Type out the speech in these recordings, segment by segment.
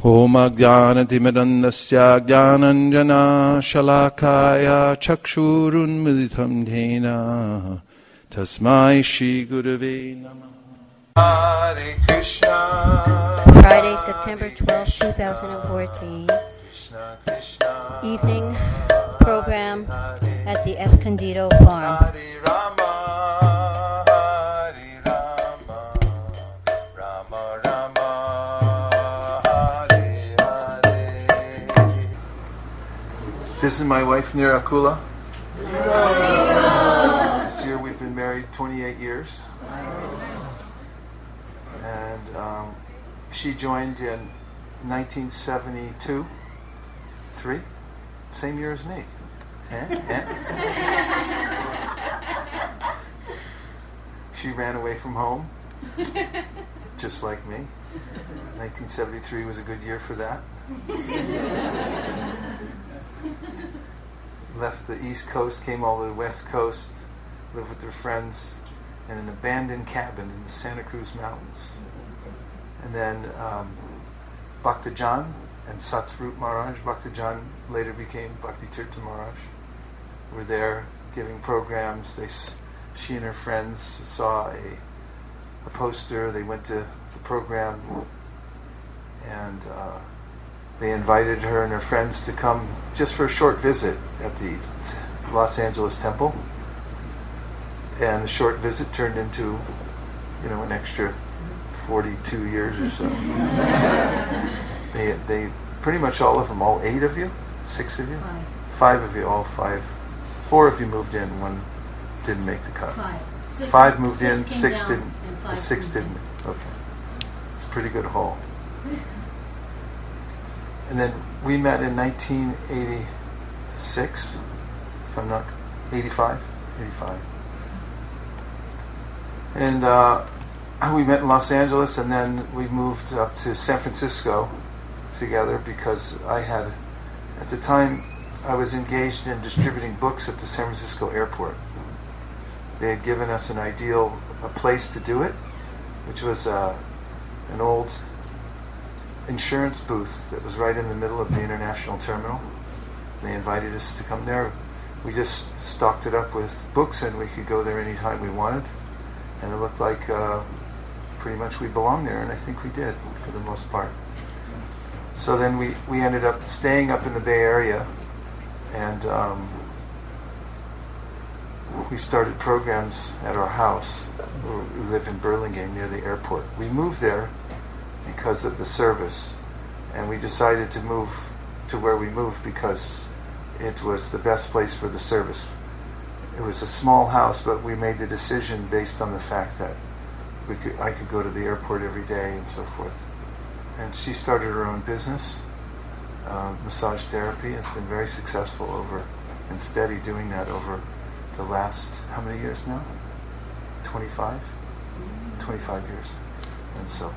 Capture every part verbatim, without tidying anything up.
Om Ajnanatimidandasya Jnananjana Shalakaya Chakshurun Militam Dhena Tasmai Shri Gurave Namah. Hare Krishna. Friday, September twelfth, twenty fourteen. Krishna, Krishna, evening program at the Escondido Farm. Hare Rama, Hare Rama, Rama Rama, Hare Hare. This is my wife Nirakula. This year we've been married twenty-eight years. And um, she joined in nineteen seventy-two. Three? Same year as me. Eh? Eh? She ran away from home, just like me. nineteen seventy-three was a good year for that. Left the East Coast, came all to the West Coast, lived with her friends in an abandoned cabin in the Santa Cruz Mountains. And then um, Bhaktajan and Satsvarup Maharaj, Bhaktajan later became Bhakti Tirtha Maharaj, were there giving programs. They, she and her friends saw a, a poster. They went to the program, and uh, they invited her and her friends to come just for a short visit at the Los Angeles Temple. And the short visit turned into, you know, an extra forty-two years or so. They, they, pretty much all of them, all eight of you, six of you, five, five of you, all five, four of you moved in, one didn't make the cut. Five. Six, five moved six in, came six down, didn't. and The five six moved didn't. in. Okay, it's a pretty good haul. And then we met in nineteen eighty-six, if I'm not eighty-five, eighty-five, and. Uh, We met in Los Angeles, and then we moved up to San Francisco together because I had, at the time, I was engaged in distributing books at the San Francisco airport. They had given us an ideal a place to do it, which was uh, an old insurance booth that was right in the middle of the international terminal. They invited us to come there. We just stocked it up with books, and we could go there anytime we wanted. And it looked like uh, pretty much we belonged there, and I think we did for the most part. So then we, we ended up staying up in the Bay Area, and um, we started programs at our house. We live in Burlingame near the airport. We moved there because of the service, and we decided to move to where we moved because it was the best place for the service. It was a small house, but we made the decision based on the fact that we could, I could go to the airport every day and so forth. And she started her own business, uh, massage therapy. It's been very successful over and steady doing that over the last, how many years now? twenty-five? twenty-five years. And so.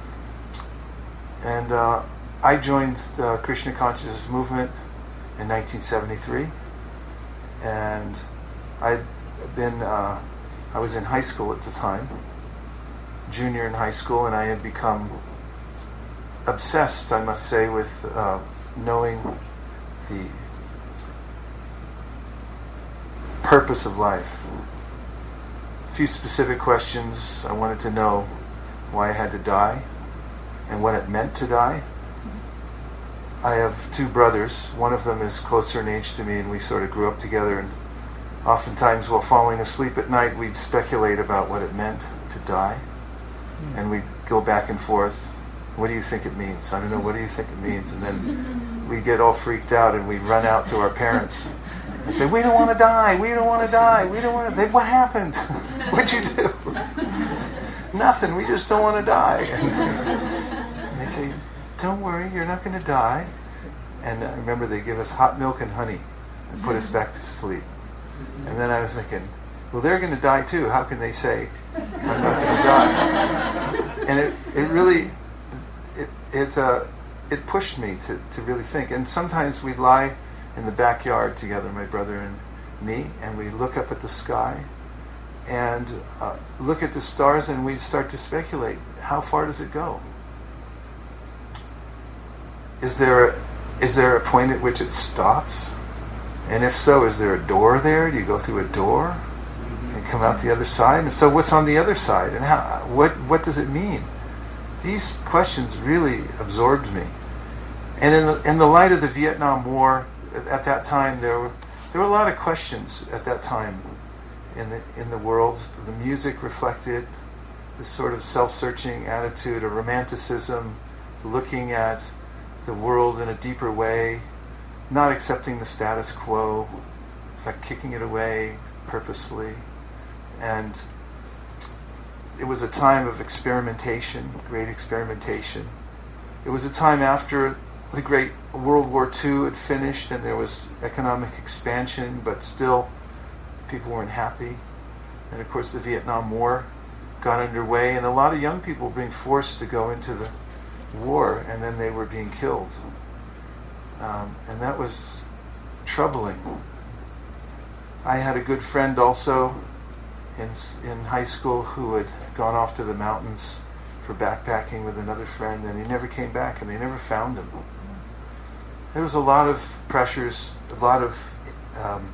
And uh, I joined the Krishna Consciousness Movement in nineteen seventy-three. And I'd been, uh, I was in high school at the time, junior in high school, and I had become obsessed, I must say, with uh, knowing the purpose of life. A few specific questions. I wanted to know why I had to die and what it meant to die. I have two brothers. One of them is closer in age to me, and we sort of grew up together, and oftentimes while falling asleep at night we'd speculate about what it meant to die, and we'd go back and forth. What do you think it means? I don't know, what do you think it means? And then we'd get all freaked out, and we'd run out to our parents and say, we don't want to die, we don't want to die, we don't want to. They, what happened? What'd you do? Nothing, we just don't want to die. And they say, don't worry, you're not going to die. And I remember they give us hot milk and honey and put us back to sleep. And then I was thinking, well, they're going to die too. How can they say I'm not going to die? And it, it really, it it uh, it pushed me to, to really think. And sometimes we'd lie in the backyard together, my brother and me, and we look up at the sky and uh, look at the stars, and we'd start to speculate, how far does it go? is there a, is there a point at which it stops? And if so, is there a door there? Do you go through a door and come out the other side? And if so, what's on the other side? And how? What what does it mean? These questions really absorbed me. And in the in the light of the Vietnam War, at, at that time, there were there were a lot of questions at that time in the in the world. The music reflected this sort of self-searching attitude, a romanticism, looking at the world in a deeper way, not accepting the status quo, in fact, kicking it away purposefully. And it was a time of experimentation, great experimentation. It was a time after the great World War Two had finished and there was economic expansion, but still people weren't happy. And of course the Vietnam War got underway, and a lot of young people were being forced to go into the war, and then they were being killed. Um, and that was troubling. I had a good friend also in in high school who had gone off to the mountains for backpacking with another friend, and he never came back, and they never found him. There was a lot of pressures, a lot of um,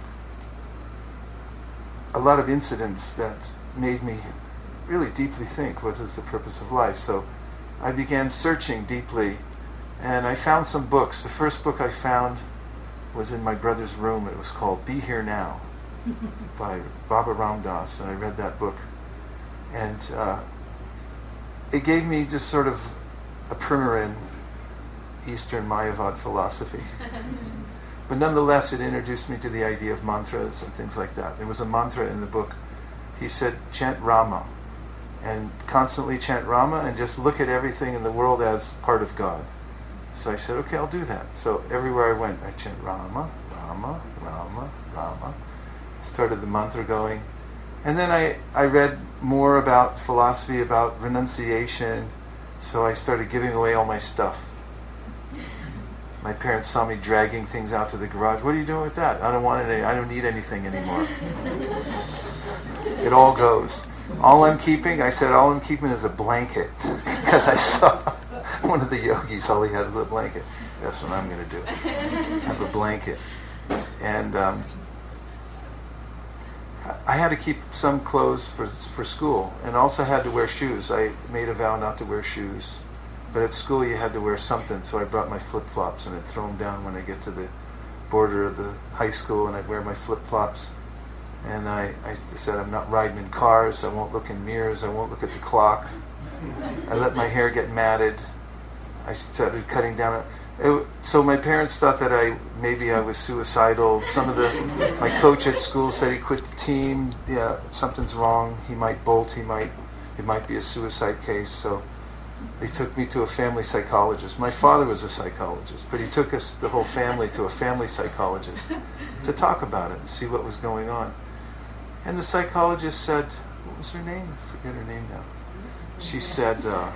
a lot of incidents that made me really deeply think, what is the purpose of life? So I began searching deeply, and I found some books. The first book I found was in my brother's room. It was called Be Here Now by Baba Ram Dass, and I read that book. And uh, it gave me just sort of a primer in Eastern Mayavad philosophy. But nonetheless, it introduced me to the idea of mantras and things like that. There was a mantra in the book. He said, chant Rama, and constantly chant Rama, and just look at everything in the world as part of God. So I said, okay, I'll do that. So everywhere I went, I chant Rama, Rama, Rama, Rama. Started the mantra going. And then I, I read more about philosophy, about renunciation, so I started giving away all my stuff. My parents saw me dragging things out to the garage. What are you doing with that? I don't want it. Any, I don't need anything anymore. It all goes. All I'm keeping, I said, all I'm keeping is a blanket. Because I saw one of the yogis, all he had was a blanket. That's what I'm going to do. Have a blanket. And um, I had to keep some clothes for for school, and also had to wear shoes. I made a vow not to wear shoes. But at school you had to wear something, so I brought my flip-flops, and I'd throw them down when I get to the border of the high school, and I'd wear my flip-flops. And I, I said, I'm not riding in cars, I won't look in mirrors, I won't look at the clock. I let my hair get matted. I started cutting down. It, so my parents thought that I maybe I was suicidal. Some of the, my coach at school said he quit the team. Yeah, something's wrong. He might bolt, he might, it might be a suicide case. So they took me to a family psychologist. My father was a psychologist, but he took us, the whole family, to a family psychologist to talk about it and see what was going on. And the psychologist said, what was her name? I forget her name now. She said, uh,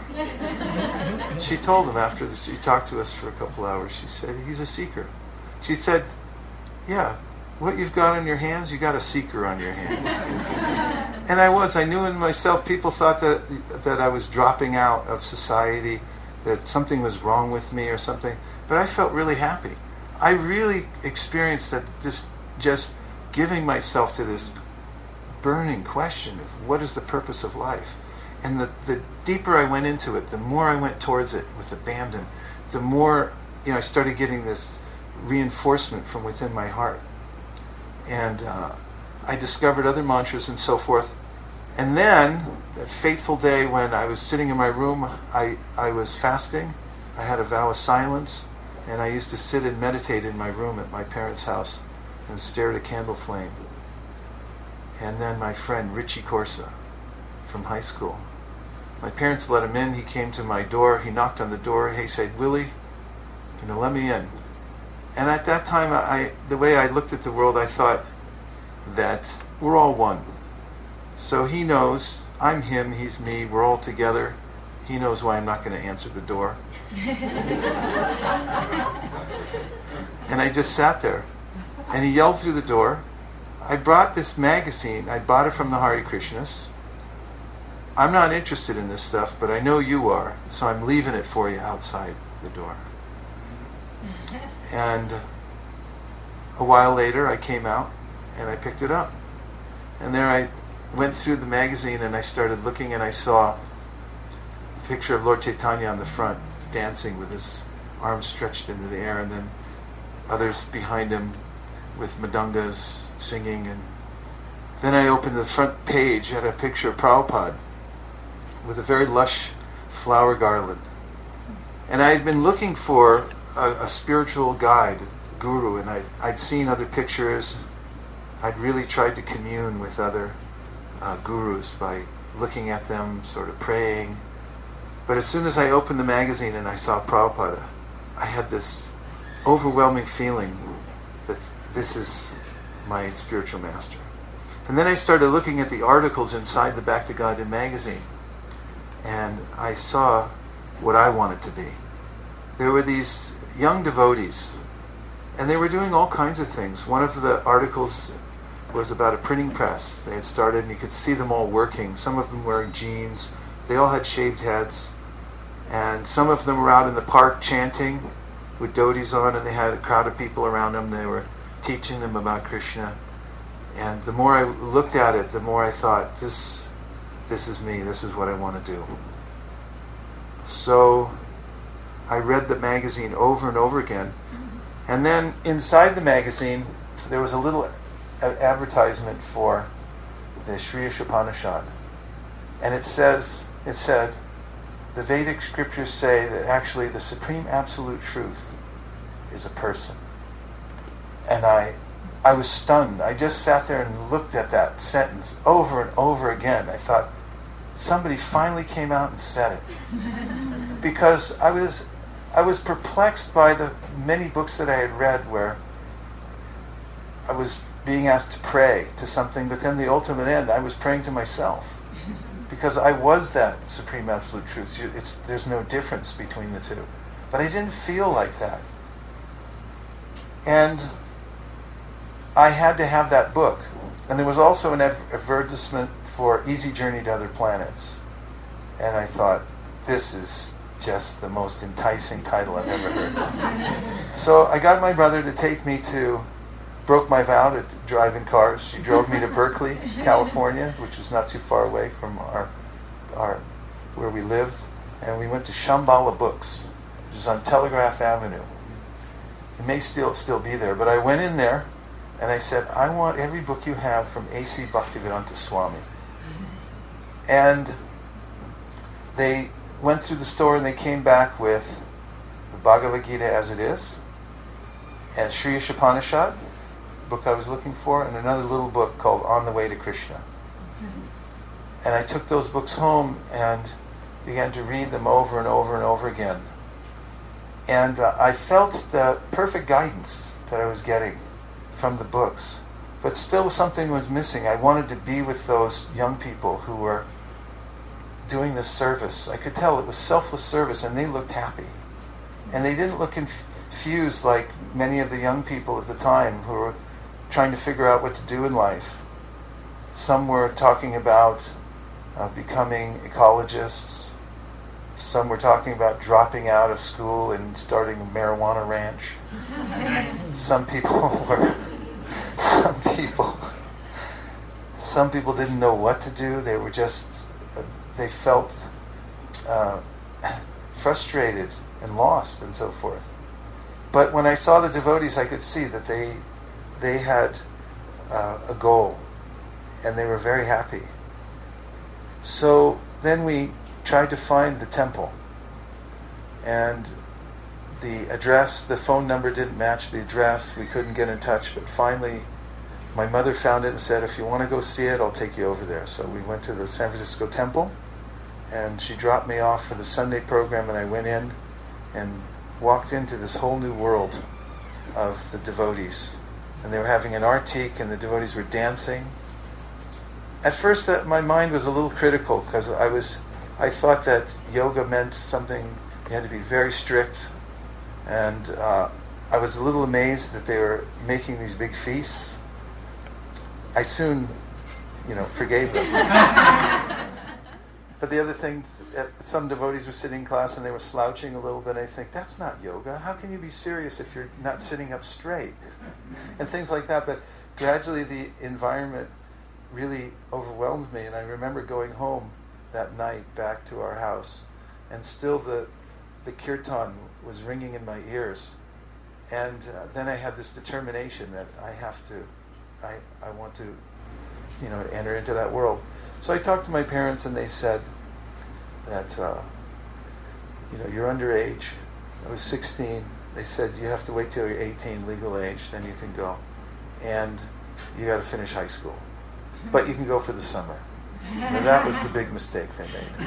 she told him after this, she talked to us for a couple hours, she said, he's a seeker. She said, yeah, what you've got on your hands, you got a seeker on your hands. And I was, I knew in myself, people thought that that I was dropping out of society, that something was wrong with me or something, but I felt really happy. I really experienced that this, just giving myself to this burning question of what is the purpose of life. And the, the deeper I went into it, the more I went towards it with abandon, the more, you know, I started getting this reinforcement from within my heart. And uh, I discovered other mantras and so forth. And then, that fateful day when I was sitting in my room, I, I was fasting. I had a vow of silence, and I used to sit and meditate in my room at my parents' house and stare at a candle flame. And then my friend Richie Corsa from high school, my parents let him in. He came to my door. He knocked on the door. He said, Willie, you know, let me in. And at that time, I, the way I looked at the world, I thought that we're all one. So he knows, I'm him, he's me, we're all together. He knows why I'm not going to answer the door. And I just sat there. And he yelled through the door. I brought this magazine. I bought it from the Hare Krishnas. I'm not interested in this stuff, but I know you are, so I'm leaving it for you outside the door. And a while later, I came out and I picked it up. And there I went through the magazine and I started looking, and I saw a picture of Lord Chaitanya on the front, dancing with his arms stretched into the air, and then others behind him with madungas singing. And then I opened the front page, had a picture of Prabhupada with a very lush flower garland. And I had been looking for a, a spiritual guide, guru, and I, I'd seen other pictures. I'd really tried to commune with other uh, gurus by looking at them, sort of praying. But as soon as I opened the magazine and I saw Prabhupada, I had this overwhelming feeling that this is my spiritual master. And then I started looking at the articles inside the Bhakti Guardian magazine, and I saw what I wanted to be. There were these young devotees, and they were doing all kinds of things. One of the articles was about a printing press they had started, and you could see them all working. Some of them wearing jeans. They all had shaved heads. And some of them were out in the park chanting with dhotis on, and they had a crowd of people around them. They were teaching them about Krishna. And the more I looked at it, the more I thought, this, this is me. This is what I want to do. So I read the magazine over and over again. And then inside the magazine, there was a little a- advertisement for the Sri Upanishad. And it says, it said, the Vedic scriptures say that actually the supreme absolute truth is a person. And I I was stunned. I just sat there and looked at that sentence over and over again. I thought, somebody finally came out and said it. Because I was I was perplexed by the many books that I had read where I was being asked to pray to something, but then the ultimate end, I was praying to myself. Because I was that supreme absolute truth. It's, there's no difference between the two. But I didn't feel like that. And I had to have that book. And there was also an advertisement for Easy Journey to Other Planets. And I thought, this is just the most enticing title I've ever heard. So I got my mother to take me to, broke my vow to drive in cars. She drove me to Berkeley, California, which was not too far away from our, our where we lived. And we went to Shambhala Books, which is on Telegraph Avenue. It may still still be there, but I went in there and I said, I want every book you have from A C Bhaktivedanta Swami. And they went through the store and they came back with the Bhagavad Gita as it is, and Sri Upanishad, book I was looking for, and another little book called On the Way to Krishna. And I took those books home and began to read them over and over and over again. And uh, I felt the perfect guidance that I was getting from the books. But still something was missing. I wanted to be with those young people who were doing this service. I could tell it was selfless service, and they looked happy. And they didn't look confused like many of the young people at the time who were trying to figure out what to do in life. Some were talking about uh, becoming ecologists. Some were talking about dropping out of school and starting a marijuana ranch. Some people were, some people, some people didn't know what to do. They were just, uh, they felt uh, frustrated and lost and so forth. But when I saw the devotees, I could see that they, they had uh, a goal, and they were very happy. So then we tried to find the temple, and the address, the phone number didn't match the address. We couldn't get in touch, but finally my mother found it and said, if you want to go see it, I'll take you over there. So we went to the San Francisco temple, and she dropped me off for the Sunday program, and I went in and walked into this whole new world of the devotees. And they were having an artik, and the devotees were dancing. At first that my mind was a little critical, because I was I thought that yoga meant something, you had to be very strict, and uh, I was a little amazed that they were making these big feasts. I soon, you know, forgave them. But the other thing, uh, some devotees were sitting in class and they were slouching a little bit. I think, that's not yoga. How can you be serious if you're not sitting up straight? And things like that. But gradually the environment really overwhelmed me. And I remember going home that night back to our house, and still the, the kirtan was ringing in my ears. And uh, then I had this determination that I have to, I, I want to, you know, enter into that world. So I talked to my parents, and they said that, uh, you know, you're underage. I was sixteen. They said, you have to wait till you're eighteen, legal age, then you can go. And you got to finish high school. But you can go for the summer. And that was the big mistake they made.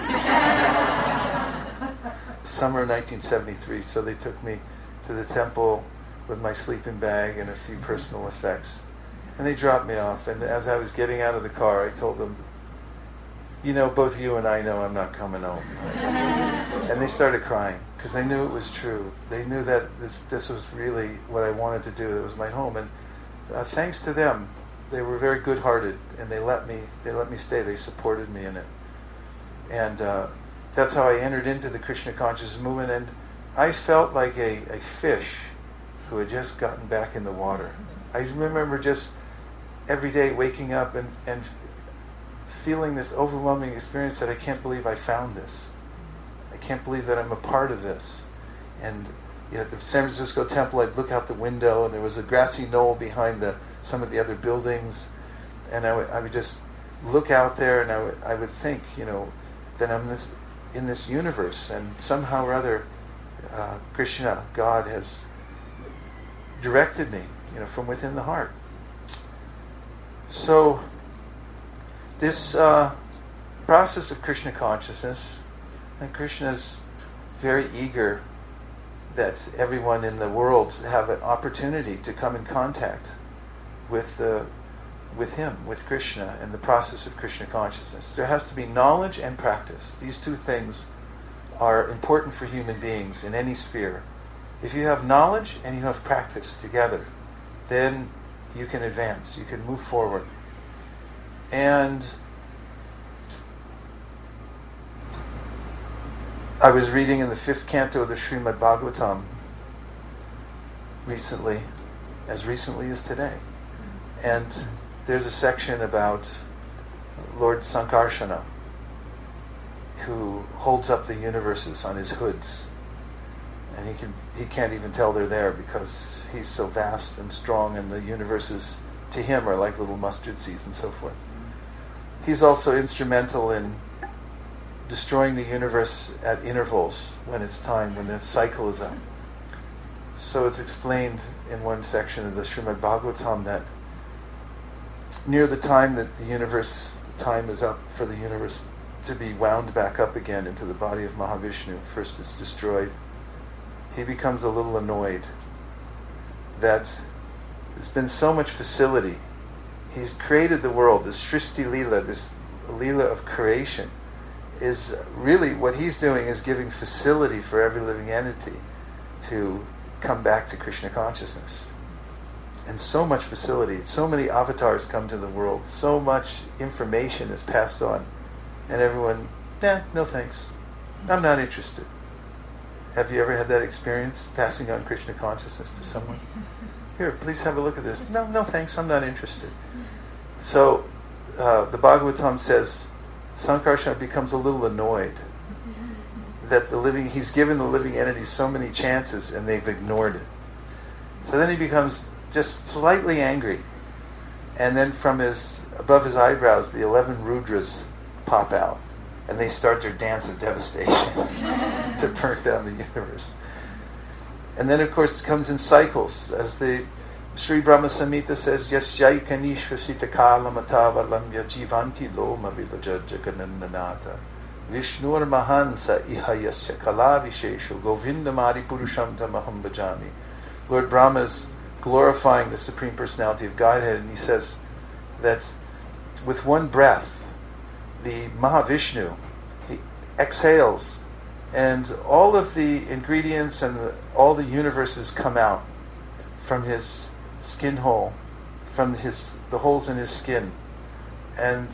Summer nineteen seventy-three. So they took me to the temple with my sleeping bag and a few personal effects. And they dropped me off. And as I was getting out of the car, I told them, you know, both you and I know I'm not coming home. And they started crying because they knew it was true. They knew that this, this was really what I wanted to do. It was my home. And uh, thanks to them, they were very good-hearted, and they let me they let me stay. They supported me in it. And uh, that's how I entered into the Krishna consciousness movement. And I felt like a, a fish who had just gotten back in the water. I remember just every day waking up and, and feeling this overwhelming experience that I can't believe I found this. I can't believe that I'm a part of this. And you know, at the San Francisco temple, I'd look out the window, and there was a grassy knoll behind the some of the other buildings, and I would, I would just look out there, and I would, I would think, you know, that I'm this in this universe, and somehow or other, uh, Krishna, God, has directed me, you know, from within the heart. So this uh, process of Krishna consciousness, and Krishna's very eager that everyone in the world have an opportunity to come in contact with uh, with him, with Krishna, and the process of Krishna consciousness. There has to be knowledge and practice. These two things are important for human beings in any sphere. If you have knowledge and you have practice together, then you can advance, you can move forward. And I was reading in the fifth canto of the Srimad Bhagavatam recently, as recently as today. And there's a section about Lord Sankarsana, who holds up the universes on his hoods. And he can he can't even tell they're there because he's so vast and strong, and the universes to him are like little mustard seeds and so forth. He's also instrumental in destroying the universe at intervals when it's time, when the cycle is up. So it's explained in one section of the Srimad Bhagavatam that near the time that the universe, time is up for the universe to be wound back up again into the body of Mahavishnu, first it's destroyed, he becomes a little annoyed that there's been so much facility. He's created the world, this Srishti Leela, this Leela of creation, is really what he's doing is giving facility for every living entity to come back to Krishna consciousness. And so much facility, so many avatars come to the world, so much information is passed on, and everyone, nah, no thanks, I'm not interested. Have you ever had that experience, passing on Krishna consciousness to someone? Here, please have a look at this. No, no thanks, I'm not interested. So uh, the Bhagavatam says Sankarsana becomes a little annoyed that the living, he's given the living entities so many chances and they've ignored it. So then he becomes just slightly angry, and then from his above his eyebrows the eleven Rudras pop out, and they start their dance of devastation to burn down the universe. And then of course it comes in cycles, as the Sri Brahma Samhita says, Yasyai kanishvasita kalamatavalamya jivanti loma vilaja jaganananata Vishnur mahansa ihayasya kalavisheshu govindamari purusham tamaham bhajami. Lord Brahma is glorifying the Supreme Personality of Godhead, and he says that with one breath, the Mahavishnu, he exhales, and all of the ingredients and the, all the universes come out from his skin hole, from his the holes in his skin, and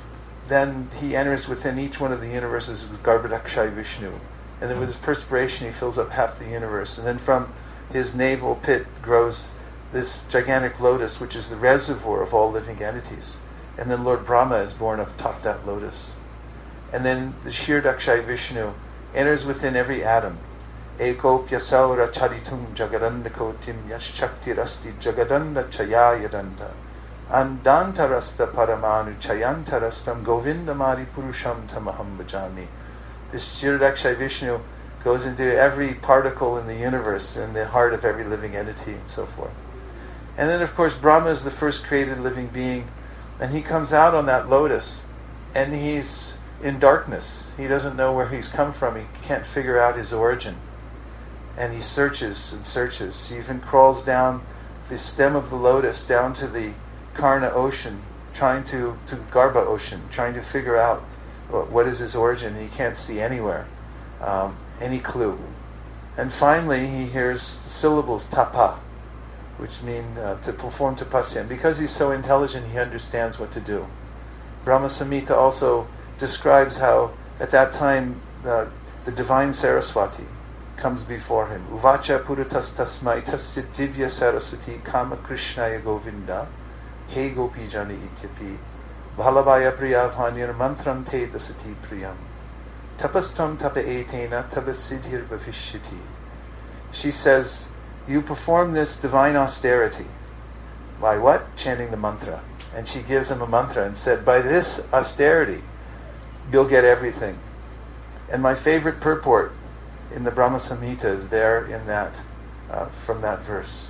then he enters within each one of the universes with Garbhodakshaya Vishnu. And then with his perspiration, he fills up half the universe. And then from his navel pit grows this gigantic lotus, which is the reservoir of all living entities. And then Lord Brahma is born atop that lotus. And then the Kshirodakshaya Vishnu enters within every atom. Eko pyasaura charitum jagadanda kotim yashchakti rasti jagadanda chayayadanda. Andantarasta paramanu chayantarastam govindamari purusham tamaham bhajami. This Kshirodakshaya Vishnu goes into every particle in the universe, in the heart of every living entity, and so forth. And then, of course, Brahma is the first created living being, and he comes out on that lotus, and he's in darkness. He doesn't know where he's come from. He can't figure out his origin. And he searches and searches. He even crawls down the stem of the lotus down to the Karna ocean, trying to, to the Garbha ocean, trying to figure out what, what is his origin, and he can't see anywhere, um, any clue. And finally, he hears the syllables tapa, which mean uh, to perform tapasya. And because he's so intelligent, he understands what to do. Brahma Samhita also describes how, at that time, the, the divine Saraswati comes before him. Uvacha puratas tasmai tasya divya saraswati kama krishnaya govinda he gopi jani ityapi bhalabaya priyavhanyar mantram te dasati priyam tapastam tapa etena tapasidhir bhavishyati. She says, you perform this divine austerity. By what? Chanting the mantra. And she gives him a mantra and said, by this austerity, you'll get everything. And my favorite purport in the Brahma Samhita is there in that, uh, from that verse.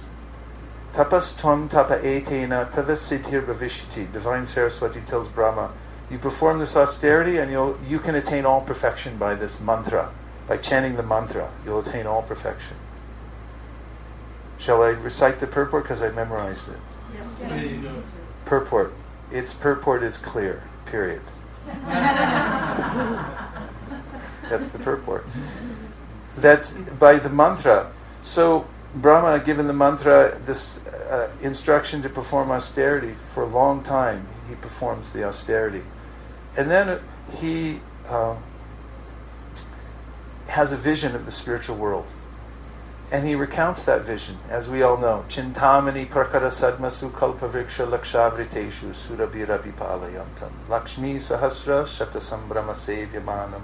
Tapas tvam tapa etena tavasidhir bhavishyati. Divine Saraswati tells Brahma, you perform this austerity and you'll, you can attain all perfection by this mantra. By chanting the mantra, you'll attain all perfection. Shall I recite the purport? Because I memorized it. Yes, yes. Purport. Its purport is clear. Period. That's the purport. That by the mantra, so Brahma, given the mantra, this uh, instruction to perform austerity, for a long time he performs the austerity. And then he uh, has a vision of the spiritual world. And he recounts that vision, as we all know. Chintamani prakara sadmasu kalpavriksha lakshavriteshu surabhirabi palayantam Lakshmi sahasra shatasambrama sevyamanam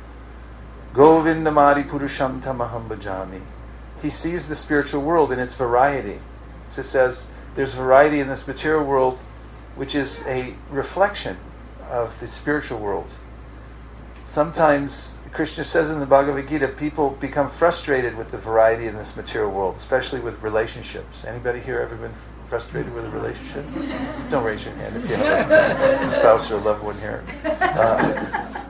Govindamari purusham tamaham bhajami. He sees the spiritual world in its variety. So it says there's variety in this material world, which is a reflection of the spiritual world. Sometimes Krishna says in the Bhagavad Gita, people become frustrated with the variety in this material world, especially with relationships. Anybody here ever been frustrated with a relationship? Don't raise your hand if you have a spouse or a loved one here. Uh,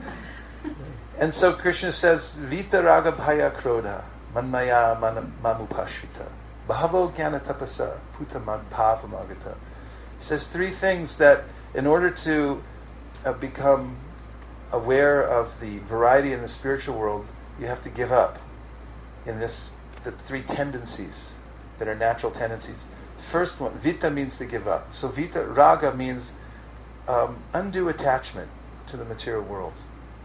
and so Krishna says, Vita raga bhaya krodha, manmaya mamupashita, bhavo jnana tapasa, putamad bhavamagata. He says three things that in order to uh, become aware of the variety in the spiritual world, you have to give up in this, the three tendencies that are natural tendencies. First one, vita means to give up. So vita, raga means um, undue attachment to the material world.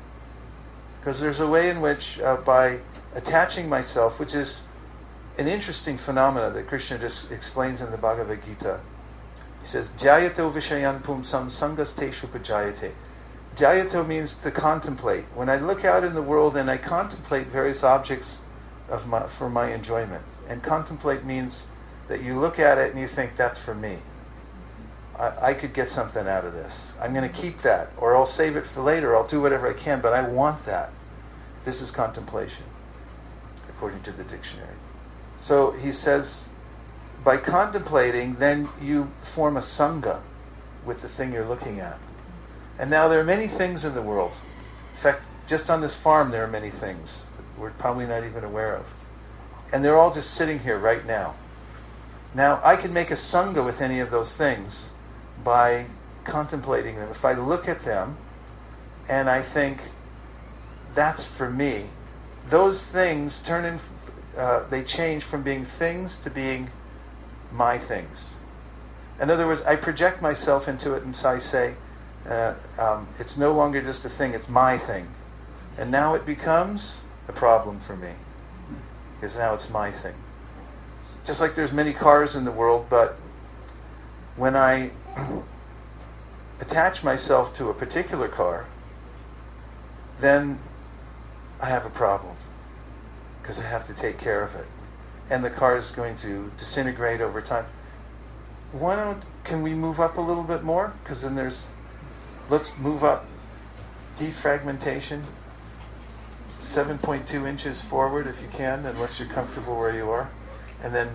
Because there's a way in which uh, by attaching myself, which is an interesting phenomena that Krishna just explains in the Bhagavad Gita. He says, Jayato vishayan pumsam sangasteshu pajayate. Jayato means to contemplate. When I look out in the world and I contemplate various objects of my, for my enjoyment. And contemplate means that you look at it and you think, that's for me. I, I could get something out of this. I'm going to keep that. Or I'll save it for later. I'll do whatever I can, but I want that. This is contemplation, according to the dictionary. So he says, by contemplating, then you form a sangha with the thing you're looking at. And now there are many things in the world. In fact, just on this farm there are many things that we're probably not even aware of. And they're all just sitting here right now. Now, I can make a sangha with any of those things by contemplating them. If I look at them and I think, that's for me, those things turn in, uh, they change from being things to being my things. In other words, I project myself into it and so I say, Uh, um, it's no longer just a thing, it's my thing. And now it becomes a problem for me. Because now it's my thing. Just like there's many cars in the world, but when I attach myself to a particular car, then I have a problem. Because I have to take care of it. And the car is going to disintegrate over time. Why don't, can we move up a little bit more? Because then there's, let's move up defragmentation. seven point two inches forward if you can, unless you're comfortable where you are. And then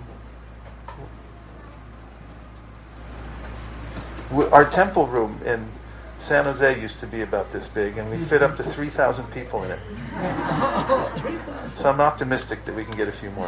our temple room in San Jose used to be about this big, and we fit up to three thousand people in it. So I'm optimistic that we can get a few more.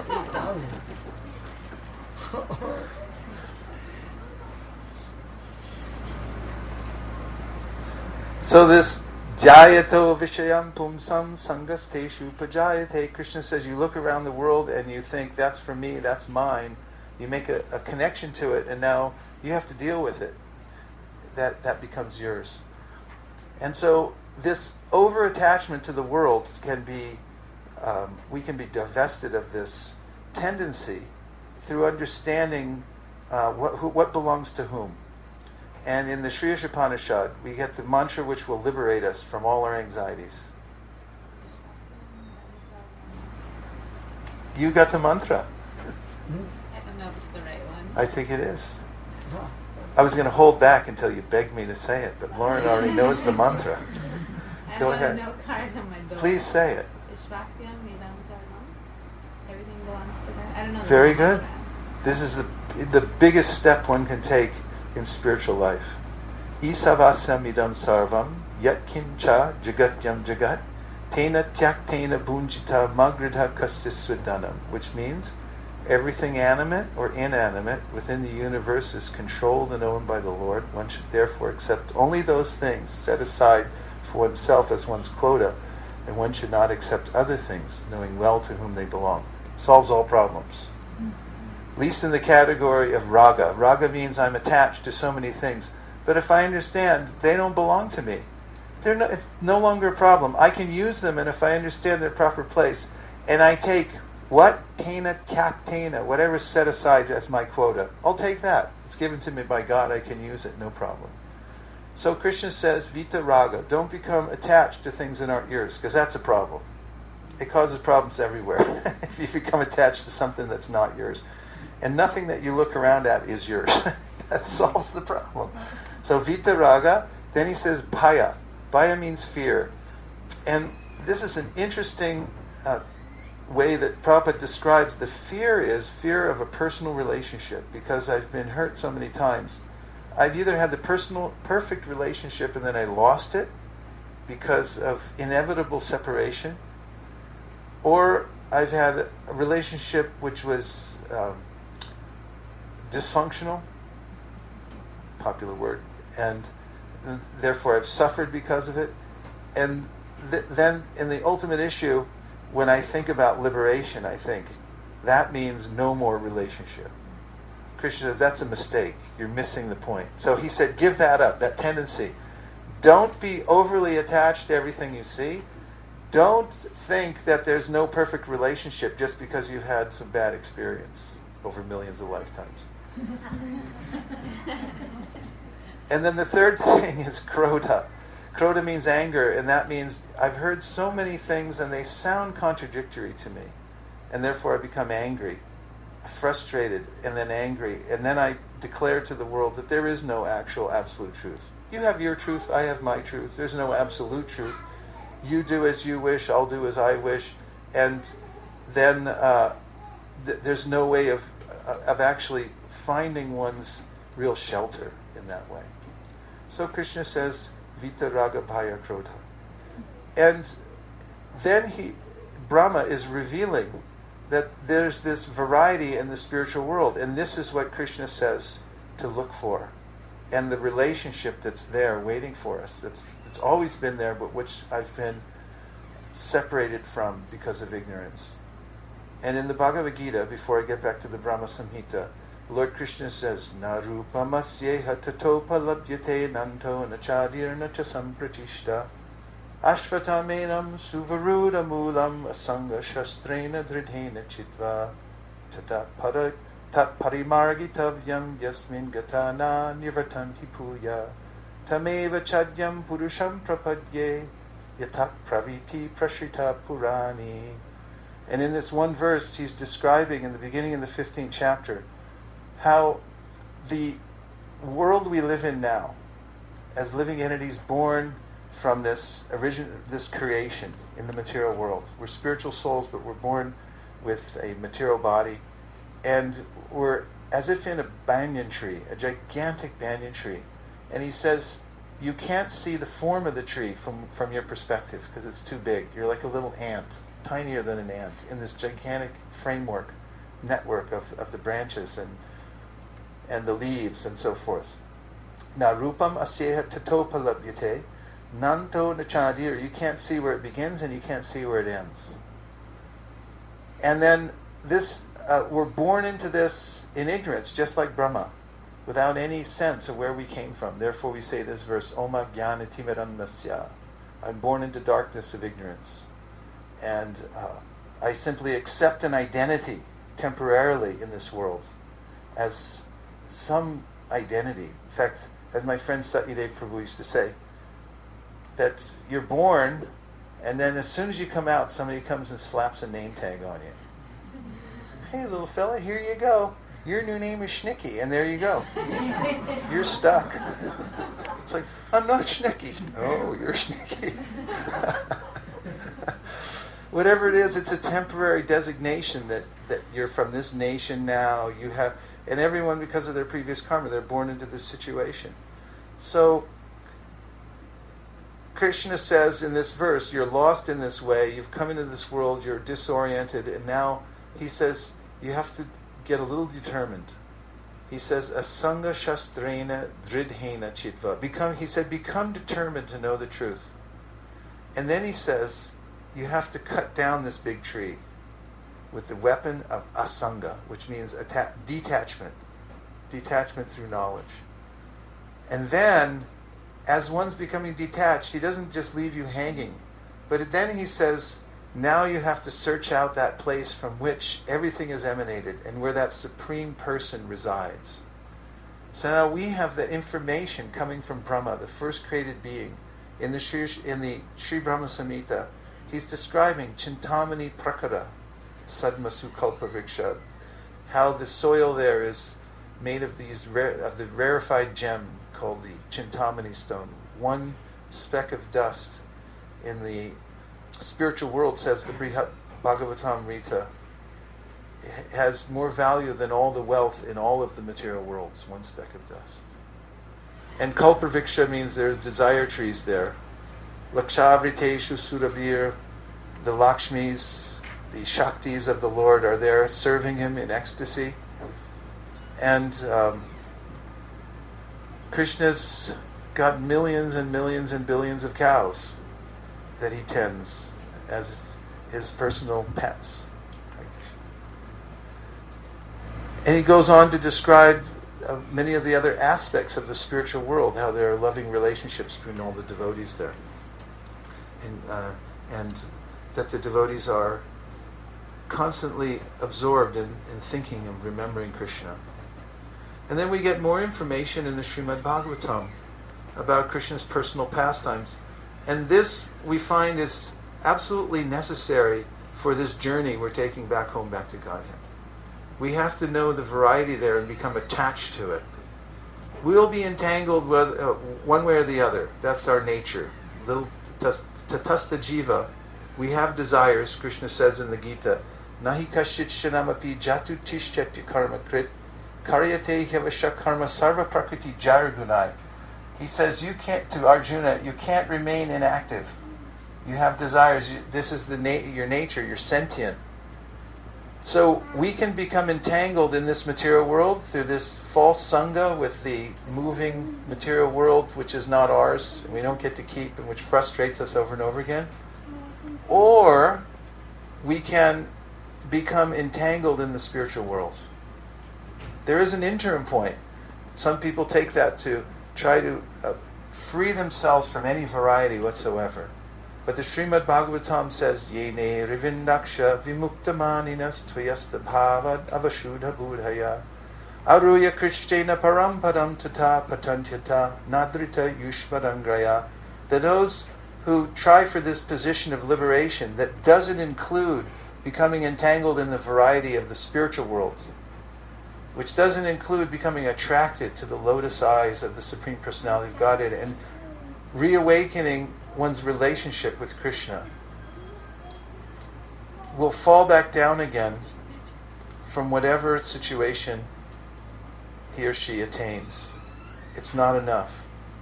So this Jayato Vishayam Pumsam Sangasteshu Pajayate, Krishna says you look around the world and you think that's for me, that's mine. You make a, a connection to it, and now you have to deal with it. That that becomes yours. And so this over-attachment to the world can be, um, we can be divested of this tendency through understanding uh, what, who, what belongs to whom. And in the Sri Upanishad, we get the mantra which will liberate us from all our anxieties. You got the mantra. I don't know if it's the right one. I think it is. I was going to hold back until you begged me to say it, but Lauren already knows the mantra. I Go have ahead. no card on my door. Please say it. Ishvakshyam Vedam Sarvam. Everything belongs to that. I don't know. the Very mantra. good. This is the the biggest step one can take in spiritual life. Isavasyam idam sarvam yat kincha jagatyam jagat tena tyaktena bunjita magridha kasiswadanam, which means everything animate or inanimate within the universe is controlled and owned by the Lord. One should therefore accept only those things set aside for oneself as one's quota, and one should not accept other things, knowing well to whom they belong. Solves all problems. Least in the category of raga. Raga means I'm attached to so many things. But if I understand they don't belong to me, they're no, it's no longer a problem. I can use them, and if I understand their proper place, and I take what? Tena tyaktena, whatever's set aside as my quota. I'll take that. It's given to me by God. I can use it, no problem. So Krishna says, Vita Raga, don't become attached to things that aren't yours, because that's a problem. It causes problems everywhere if you become attached to something that's not yours. And nothing that you look around at is yours. That solves the problem. So Vita Raga, then he says Bhaya. Bhaya means fear. And this is an interesting uh, way that Prabhupada describes the fear is fear of a personal relationship, because I've been hurt so many times. I've either had the personal perfect relationship and then I lost it because of inevitable separation, or I've had a relationship which was um, dysfunctional, popular word, and therefore I've suffered because of it. And th- then in the ultimate issue, when I think about liberation, I think that means no more relationship. Krishna says that's a mistake. You're missing the point. So he said, give that up, that tendency. Don't be overly attached to everything you see. Don't think that there's no perfect relationship just because you've had some bad experience over millions of lifetimes. And then the third thing is krodha. Krodha means anger, and that means I've heard so many things and they sound contradictory to me, and therefore I become angry, frustrated, and then angry, and then I declare to the world that there is no actual absolute truth. You have your truth, I have my truth. There's no absolute truth. You do as you wish, I'll do as I wish, and then uh, th- there's no way of uh, of actually finding one's real shelter in that way. So Krishna says, Vita Raga Bhaya Krodha. And then he, Brahma is revealing that there's this variety in the spiritual world, and this is what Krishna says to look for, and the relationship that's there waiting for us. That's it's always been there, but which I've been separated from because of ignorance. And in the Bhagavad Gita, before I get back to the Brahma Samhita, Lord Krishna says, Na rupamasyeha tatopalabhyate nanto nachadirna cha sampratishta ashvatamenam suvaruda moolam asanga shastrena dridhena chitva tat parimargitavyam yasmin gatana nirvatanti puya tameva chadyam purusham prapadye yatak praviti prashrita purani. And in this one verse, he's describing in the beginning of the fifteenth chapter how the world we live in now, as living entities born from this origin, this creation in the material world, we're spiritual souls, but we're born with a material body, and we're as if in a banyan tree, a gigantic banyan tree. And he says, you can't see the form of the tree from, from your perspective because it's too big. You're like a little ant, tinier than an ant, in this gigantic framework, network of, of the branches and and the leaves and so forth. Now, rupam asyeha tatopalabhyate, nanto nachadir. You can't see where it begins and you can't see where it ends. And then this, uh, we're born into this in ignorance, just like Brahma, without any sense of where we came from. Therefore, we say this verse: Oma jnana timirannasya. I'm born into darkness of ignorance, and uh, I simply accept an identity temporarily in this world as some identity. In fact, as my friend Satyadev Prabhu used to say, that you're born, and then as soon as you come out, somebody comes and slaps a name tag on you. Hey, little fella, here you go. Your new name is Schnicky, and there you go. You're stuck. It's like, I'm not Schnicky. Oh, you're Schnicky. Whatever it is, it's a temporary designation that, that you're from this nation now. You have, and everyone, because of their previous karma, they're born into this situation. So, Krishna says in this verse, you're lost in this way, you've come into this world, you're disoriented, and now he says you have to get a little determined. He says, asanga shastrena dridhena chitva. Become, he said, become determined to know the truth. And then he says, you have to cut down this big tree with the weapon of asanga, which means atta- detachment. Detachment through knowledge. And then, as one's becoming detached, he doesn't just leave you hanging. But then he says, now you have to search out that place from which everything is emanated and where that supreme person resides. So now we have the information coming from Brahma, the first created being. In the Sri, in the Sri Brahma Samhita, he's describing Chintamani Prakara, Sadmasu Kalpavriksha, how the soil there is made of these rare, of the rarefied gem called the Chintamani stone. One speck of dust in the spiritual world, says the Brihat Bhagavatam Rita, has more value than all the wealth in all of the material worlds. One speck of dust. And Kalpavriksha means there's desire trees there. Lakshavriteshu Surabhir, the Lakshmis, the Shaktis of the Lord are there serving him in ecstasy. And um, Krishna's got millions and millions and billions of cows that he tends as his personal pets. And he goes on to describe uh, many of the other aspects of the spiritual world, how there are loving relationships between all the devotees there. And, uh, and that the devotees are constantly absorbed in, in thinking and remembering Krishna. And then we get more information in the Srimad Bhagavatam about Krishna's personal pastimes. And this, we find, is absolutely necessary for this journey we're taking back home, back to Godhead. We have to know the variety there and become attached to it. We'll be entangled with, uh, one way or the other. That's our nature. Little tatasta jiva. We have desires, Krishna says in the Gita. Nahi kashit shanamapi jatu tishyati karma krit karyate hyavasha karma sarva prakriti jaragunai. He says, you can't, to Arjuna, you can't remain inactive. You have desires. You, this is the na- your nature. You're sentient. So we can become entangled in this material world through this false sangha with the moving material world, which is not ours, and we don't get to keep, and which frustrates us over and over again. Or we can become entangled in the spiritual world. There is an interim point. Some people take that to try to uh, free themselves from any variety whatsoever. But the Srimad Bhagavatam says, Yene rivindaksha vimuktamaninas tvayasta bhavad avashudha budhaya aruya krishtena paramparam tata patantyata nadrita yushvarangraya. That those who try for this position of liberation that doesn't include becoming entangled in the variety of the spiritual world, which doesn't include becoming attracted to the lotus eyes of the Supreme Personality of Godhead and reawakening one's relationship with Krishna, will fall back down again from whatever situation he or she attains. It's not enough.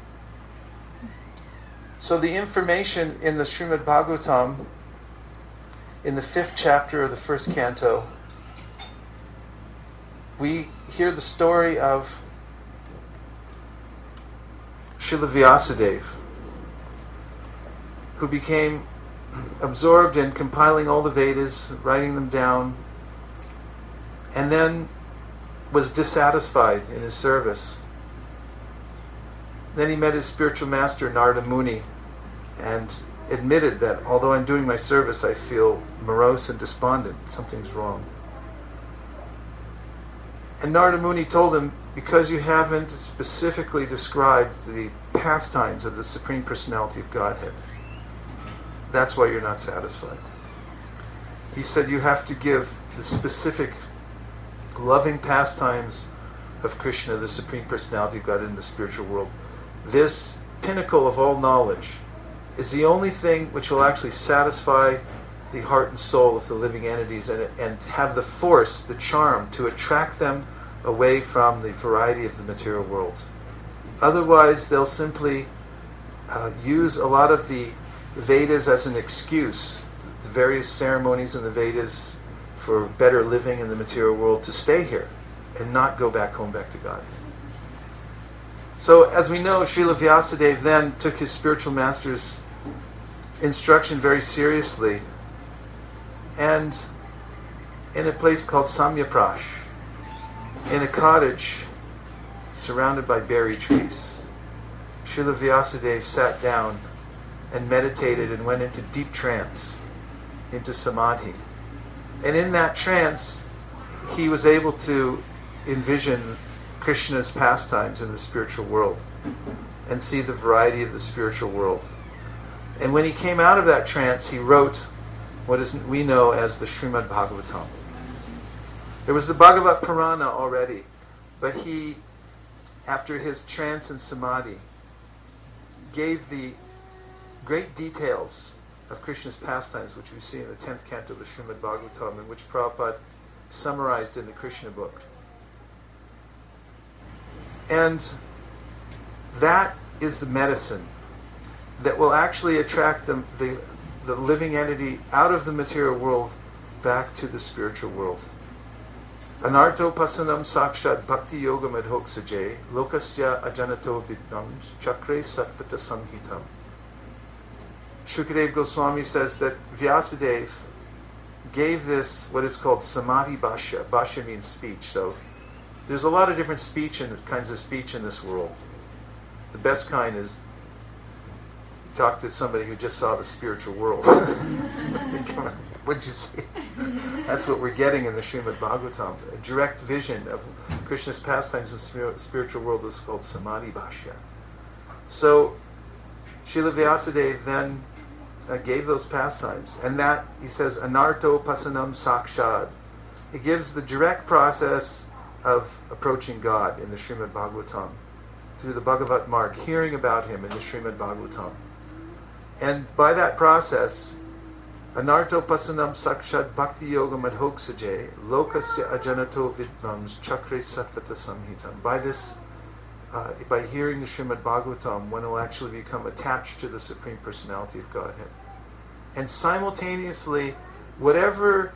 So the information in the Srimad Bhagavatam, in the fifth chapter of the first canto, we hear the story of Srila Vyasadeva, who became absorbed in compiling all the Vedas, writing them down, and then was dissatisfied in his service. Then he met his spiritual master, Narada Muni, and admitted that although I'm doing my service, I feel morose and despondent. Something's wrong. And Narada Muni told him, because you haven't specifically described the pastimes of the Supreme Personality of Godhead, that's why you're not satisfied. He said you have to give the specific loving pastimes of Krishna, the Supreme Personality of God in the spiritual world. This pinnacle of all knowledge is the only thing which will actually satisfy the heart and soul of the living entities and, and have the force, the charm to attract them away from the variety of the material world. Otherwise, they'll simply uh, use a lot of the Vedas as an excuse, the various ceremonies in the Vedas for better living in the material world, to stay here and not go back home, back to God. So, as we know, Srila Vyasadeva then took his spiritual master's instruction very seriously, and in a place called Samyaprash, in a cottage surrounded by berry trees, Srila Vyasadeva sat down and meditated and went into deep trance, into samadhi. And in that trance, he was able to envision Krishna's pastimes in the spiritual world and see the variety of the spiritual world. And when he came out of that trance, he wrote what is we know as the Srimad Bhagavatam. There was the Bhagavat Purana already, but he, after his trance and samadhi, gave the great details of Krishna's pastimes, which we see in the tenth canto of the Srimad Bhagavatam, and which Prabhupada summarized in the Krishna book. And that is the medicine that will actually attract the, the, the living entity out of the material world back to the spiritual world. Anarto pasanam sakshat bhakti yoga madhoksaje lokasya ajanato vidnam chakre sattvata samhitam. Shukadeva Goswami says that Vyasadeva gave this what is called samadhi bhashya. Bhashya means speech. So there's a lot of different speech and kinds of speech in this world. The best kind is talk to somebody who just saw the spiritual world. What'd you see? That's what we're getting in the Srimad Bhagavatam. A direct vision of Krishna's pastimes in the spiritual world is called samadhi bhashya. So Srila Vyasadeva then uh, gave those pastimes, and that, he says, anarto pasanam sakshad. It gives the direct process of approaching God in the Srimad Bhagavatam through the Bhagavat Marg, hearing about him in the Srimad Bhagavatam. And by that process, anarto pasanam sakshat bhakti yoga madhoksaje lokasya ajanato vidvams chakre sattvata samhitam. By this, uh, by hearing the Srimad Bhagavatam, one will actually become attached to the Supreme Personality of Godhead. And simultaneously, whatever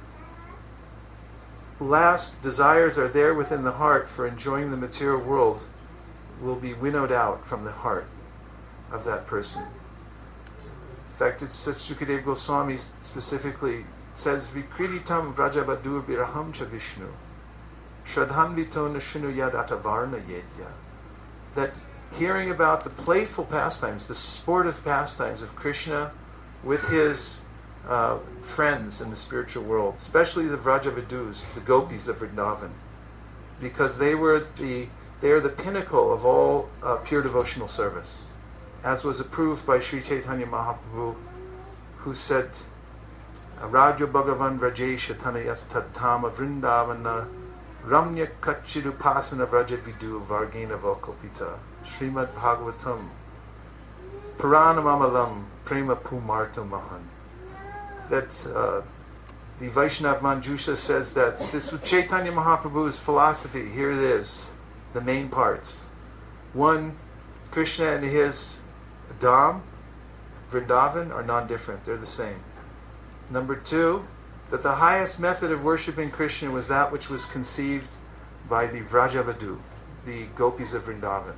last desires are there within the heart for enjoying the material world will be winnowed out from the heart of that person. In fact, it's such Sukadeva Goswami specifically says, Vikriditam Vrajabadur Biraham cha Vishnu. Shradhanvito Nishinuyad Atavarna Yedya. That hearing about the playful pastimes, the sportive pastimes of Krishna with his uh, friends in the spiritual world, especially the Vrajavidus, the gopis of Vrindavan, because they were the they are the pinnacle of all uh, pure devotional service, as was approved by Sri Chaitanya Mahaprabhu, who said, Raja Bhagavan Vrajesha Tanayas Tadthama Vrindavana Ramya Kachidupasana Vrajavidu Vargena Valkopita Srimad Bhagavatam Puranamamalam Prema Pumarta Mahan. That uh, the Vaishnav Manjusha says that this was Chaitanya Mahaprabhu's philosophy. Here it is, the main parts. One, Krishna and his Dham, Vrindavan, are non-different. They're the same. Number two, that the highest method of worshipping Krishna was that which was conceived by the Vrajavadu, the gopis of Vrindavan.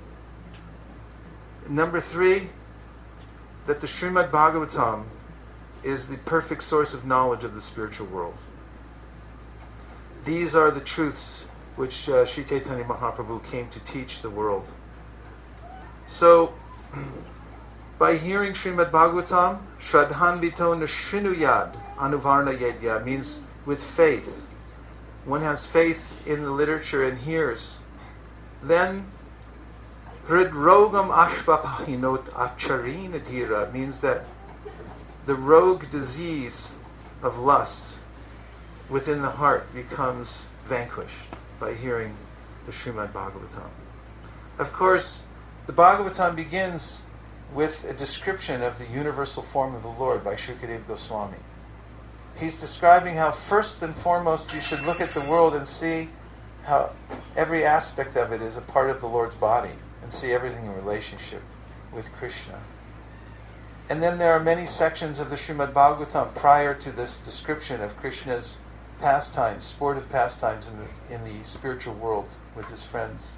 Number three, that the Srimad Bhagavatam is the perfect source of knowledge of the spiritual world. These are the truths which uh, Sri Chaitanya Mahaprabhu came to teach the world. So, by hearing Srimad Bhagavatam, Shradhanvito Nishinuyad Anuvarna Yedya means with faith. One has faith in the literature and hears. Then, Hridrogam Ashvapahinot Acharinadhira means that the rogue disease of lust within the heart becomes vanquished by hearing the Srimad Bhagavatam. Of course, the Bhagavatam begins with a description of the universal form of the Lord by Shukadeva Goswami. He's describing how first and foremost you should look at the world and see how every aspect of it is a part of the Lord's body and see everything in relationship with Krishna. And then there are many sections of the Srimad Bhagavatam prior to this description of Krishna's pastimes, sportive pastimes in the, in the spiritual world with his friends,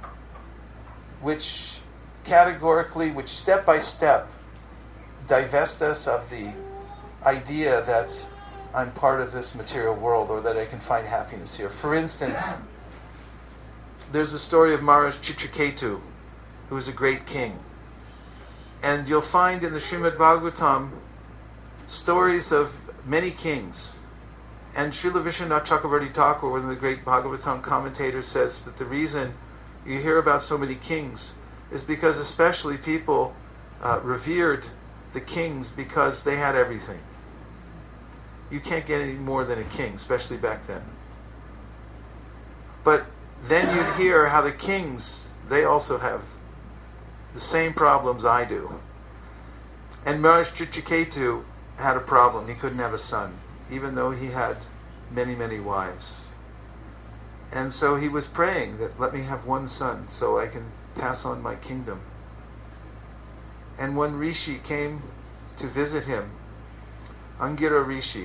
which categorically, which step by step divest us of the idea that I'm part of this material world or that I can find happiness here. For instance, there's the story of Maharaj Chitraketu, who was a great king. And you'll find in the Srimad Bhagavatam stories of many kings. And Srila Vishwanath Chakravarti Thakur, one of the great Bhagavatam commentators, says that the reason you hear about so many kings is because especially people uh, revered the kings because they had everything. You can't get any more than a king, especially back then. But then you'd hear how the kings, they also have the same problems I do. And Maharaj Chitraketu had a problem. He couldn't have a son, even though he had many, many wives. And so he was praying that, let me have one son so I can pass on my kingdom. And one rishi came to visit him, Angira Rishi.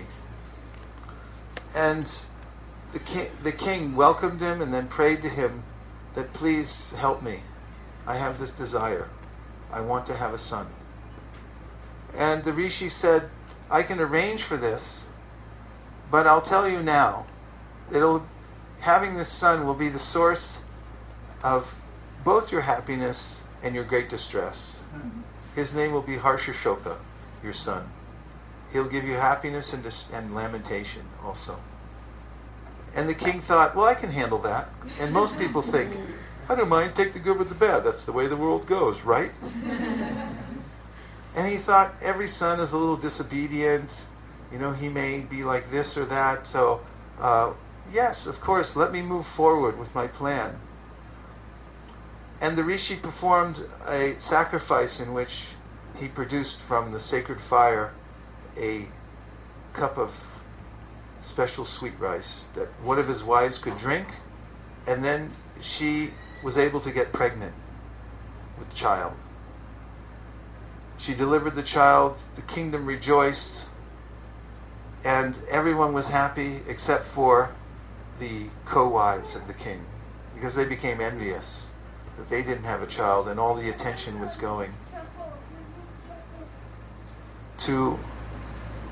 And the king, the king welcomed him and then prayed to him that, please help me. I have this desire. I want to have a son. And the rishi said, I can arrange for this, but I'll tell you now, it'll having this son will be the source of both your happiness and your great distress. His name will be Harshashoka, your son. He'll give you happiness and, dis- and lamentation also. And the king thought, well, I can handle that. And most people think, I don't mind, take the good with the bad. That's the way the world goes, right? And he thought, every son is a little disobedient. You know, he may be like this or that. So, uh, yes, of course, let me move forward with my plan. And the rishi performed a sacrifice in which he produced from the sacred fire a cup of special sweet rice that one of his wives could drink, and then she was able to get pregnant with the child. She delivered the child, the kingdom rejoiced, and everyone was happy except for the co-wives of the king, because they became envious that they didn't have a child, and all the attention was going to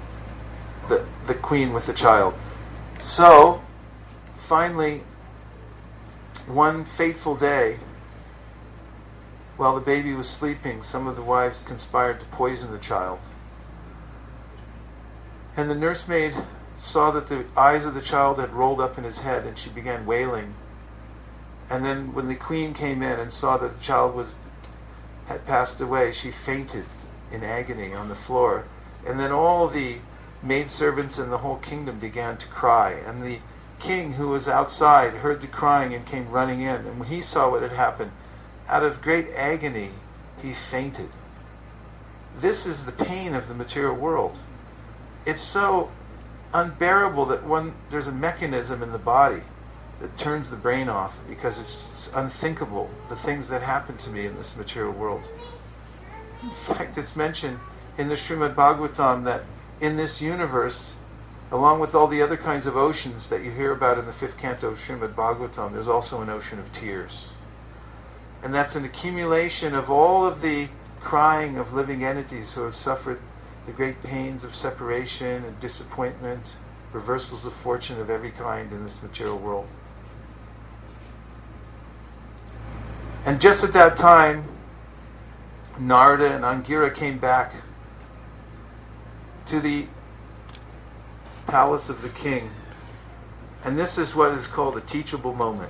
the, the queen with the child. So, finally, one fateful day, while the baby was sleeping, some of the wives conspired to poison the child. And the nursemaid saw that the eyes of the child had rolled up in his head, and she began wailing. And then when the queen came in and saw that the child was had passed away, she fainted in agony on the floor. And then all the maidservants in the whole kingdom began to cry. And the king, who was outside, heard the crying and came running in. And when he saw what had happened, out of great agony, he fainted. This is the pain of the material world. It's so unbearable that one there's a mechanism in the body that turns the brain off, because it's unthinkable, the things that happen to me in this material world. In fact, it's mentioned in the Srimad Bhagavatam that in this universe, along with all the other kinds of oceans that you hear about in the fifth canto of Srimad Bhagavatam, there's also an ocean of tears. And that's an accumulation of all of the crying of living entities who have suffered the great pains of separation and disappointment, reversals of fortune of every kind in this material world. And just at that time, Narada and Angira came back to the palace of the king. And this is what is called a teachable moment.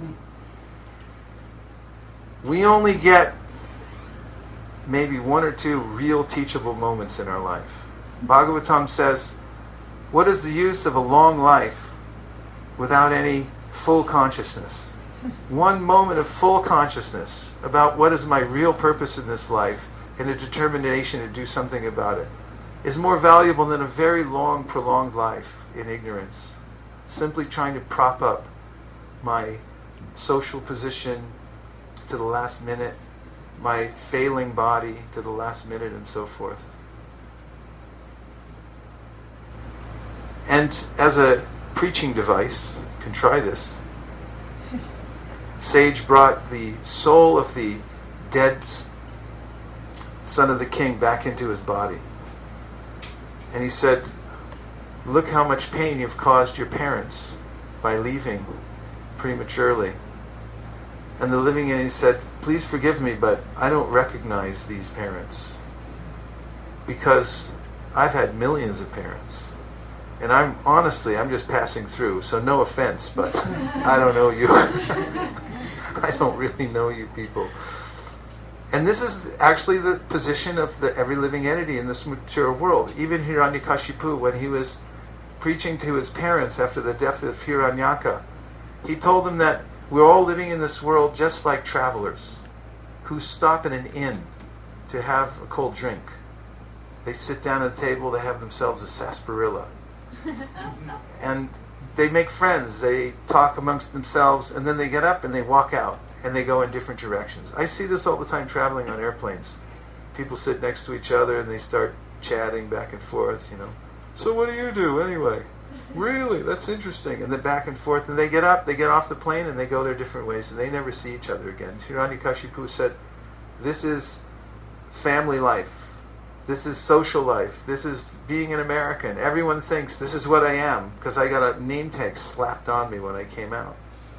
We only get maybe one or two real teachable moments in our life. Bhagavatam says, what is the use of a long life without any full consciousness? One moment of full consciousness about what is my real purpose in this life and a determination to do something about it is more valuable than a very long, prolonged life in ignorance, simply trying to prop up my social position to the last minute, my failing body to the last minute, and so forth. And as a preaching device, you can try this. Sage brought the soul of the dead son of the king back into his body. And he said, look how much pain you've caused your parents by leaving prematurely. And the living entity said, please forgive me, but I don't recognize these parents, because I've had millions of parents. And I'm honestly, I'm just passing through, so no offense, but I don't know you. I don't really know you people. And this is actually the position of the every living entity in this material world. Even Hiranyakashipu, when he was preaching to his parents after the death of Hiranyaka, he told them that we're all living in this world just like travelers who stop in an inn to have a cold drink. They sit down at a table, they have themselves a sarsaparilla. And they make friends, they talk amongst themselves, and then they get up and they walk out and they go in different directions. I see this all the time traveling on airplanes. People sit next to each other and they start chatting back and forth, you know. So what do you do anyway? Really? That's interesting. And then back and forth, and they get up, they get off the plane, and they go their different ways, and they never see each other again. Hiranyakashipu said, this is family life. This is social life. This is being an American. Everyone thinks this is what I am, because I got a name tag slapped on me when I came out.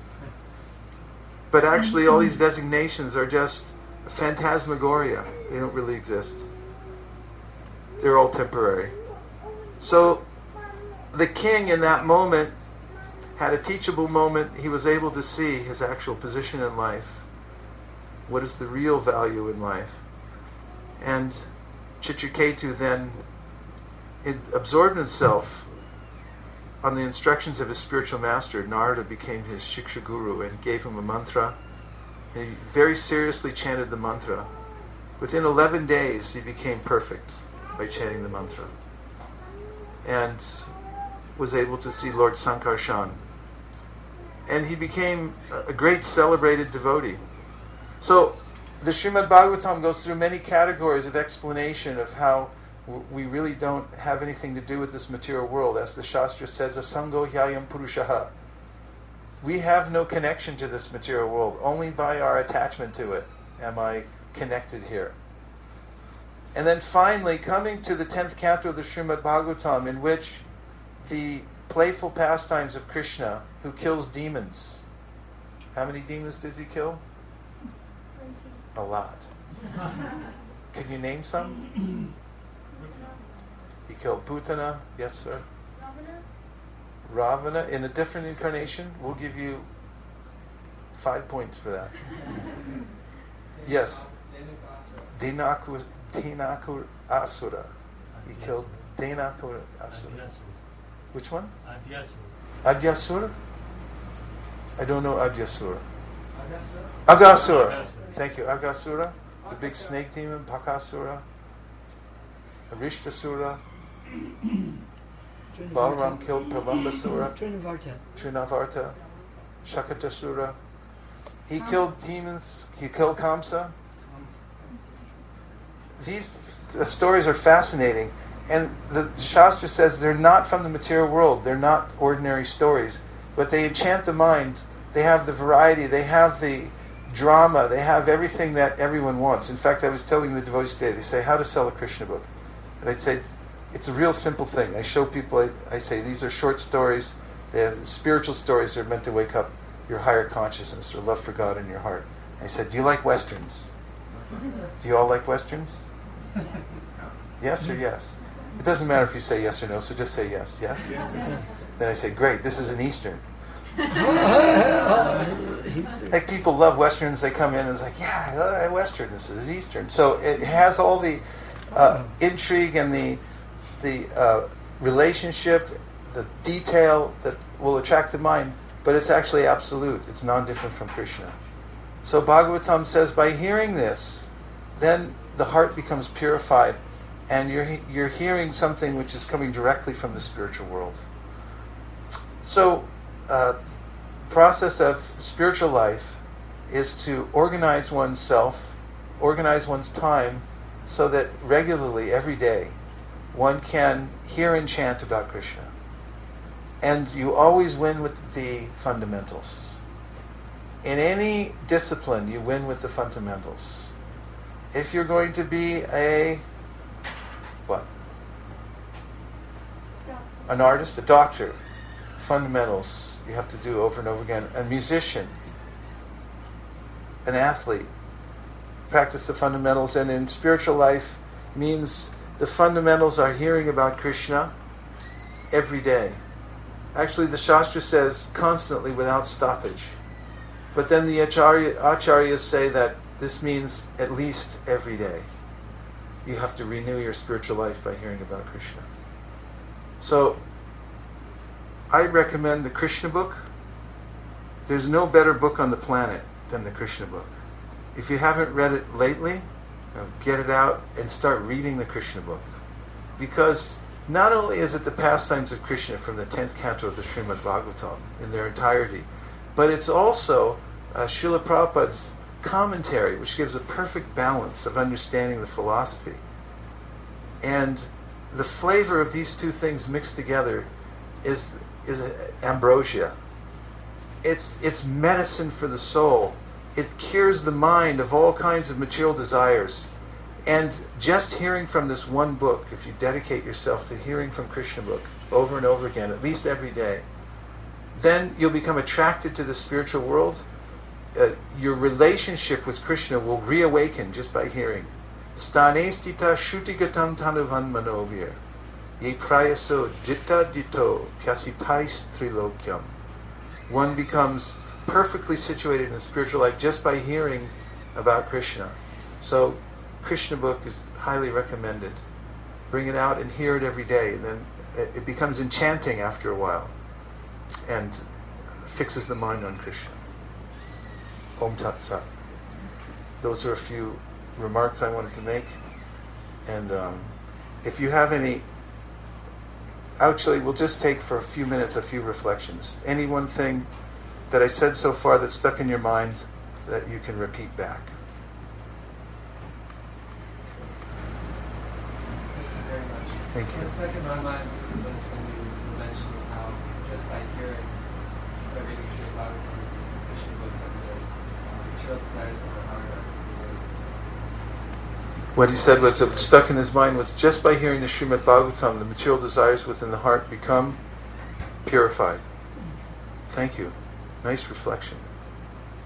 But actually, all these designations are just phantasmagoria. They don't really exist. They're all temporary. So the king in that moment had a teachable moment. He was able to see his actual position in life. What is the real value in life? And Chitraketu then it absorbed himself on the instructions of his spiritual master. Narada became his Shiksha Guru and gave him a mantra. And he very seriously chanted the mantra. Within eleven days, he became perfect by chanting the mantra. And was able to see Lord Sankarshan. And he became a great celebrated devotee. So the Srimad Bhagavatam goes through many categories of explanation of how w- we really don't have anything to do with this material world. As the Shastra says, asango hyayam purushaha. We have no connection to this material world. Only by our attachment to it am I connected here. And then finally, coming to the tenth canto of the Srimad Bhagavatam, in which the playful pastimes of Krishna, who kills demons, How many demons did he kill? A lot. Can you name some? He killed Putana. Yes, sir. Ravana in a different incarnation. We'll give you five points for that. Yes. Dinakur, Dinakur Asura. He killed Dinakur Asura. Which one? Adyasura? I don't know Adyasura. Agasura. Thank you. Agasura. The big snake demon. Pakasura. Arishtasura. Balaram killed Pralambasura. Trinavarta. Trinavarta. Shakatasura. He killed demons. He killed Kamsa. These the stories are fascinating. And the Shastra says they're not from the material world. They're not ordinary stories. But they enchant the mind. They have the variety. They have the drama. They have everything that everyone wants. In fact, I was telling the devotees today, they say, how to sell a Krishna book. And I'd say, it's a real simple thing. I show people, I, I say, these are short stories. They're spiritual stories. They're meant to wake up your higher consciousness or love for God in your heart. I said, do you like Westerns? Do you all like Westerns? Yes or yes? It doesn't matter if you say yes or no, so just say yes. Yes? Yes. Then I say, great, this is an Eastern. Like people love Westerns, they come in and it's like, yeah, I like Western, this is Eastern. So it has all the uh, intrigue and the the uh, relationship, the detail that will attract the mind, but it's actually absolute. It's non-different from Krishna. So Bhagavatam says, by hearing this, then the heart becomes purified, and you're you're hearing something which is coming directly from the spiritual world. So, uh, process of spiritual life is to organize oneself, organize one's time, so that regularly, every day, one can hear and chant about Krishna. And you always win with the fundamentals. In any discipline, you win with the fundamentals. If you're going to be a, what? An artist, a doctor, fundamentals you have to do over and over again. A musician, an athlete, practice the fundamentals. And in spiritual life means the fundamentals are hearing about Krishna every day. Actually, the Shastra says constantly without stoppage. But then the acharya, acharyas say that this means at least every day. You have to renew your spiritual life by hearing about Krishna. So, I recommend the Krishna book. There's no better book on the planet than the Krishna book. If you haven't read it lately, you know, get it out and start reading the Krishna book. Because not only is it the pastimes of Krishna from the tenth canto of the Srimad Bhagavatam in their entirety, but it's also uh, Srila Prabhupada's commentary, which gives a perfect balance of understanding the philosophy. And the flavor of these two things mixed together is is ambrosia. It's it's medicine for the soul. It cures the mind of all kinds of material desires. And just hearing from this one book, if you dedicate yourself to hearing from Krishna book over and over again, at least every day, then you'll become attracted to the spiritual world. Uh, your relationship with Krishna will reawaken just by hearing. Stane stita shutigatam tanuvan manovir. Ye prayaso jitta dito pyasitais trilokyam. One becomes perfectly situated in spiritual life just by hearing about Krishna. So, Krishna book is highly recommended. Bring it out and hear it every day. And then it becomes enchanting after a while and fixes the mind on Krishna. Om Tat Sat. Those are a few remarks I wanted to make. And um, if you have any, actually we'll just take for a few minutes a few reflections. Any one thing that I said so far that's stuck in your mind that you can repeat back. Thank you very much. Thank you. What stuck in my mind was when you mentioned how just by hearing or reading through the Bible from the Christian book that the uh, material desires of the heart are removed. What he said was that stuck in his mind was just by hearing the Srimad Bhagavatam, the material desires within the heart become purified. Thank you. Nice reflection.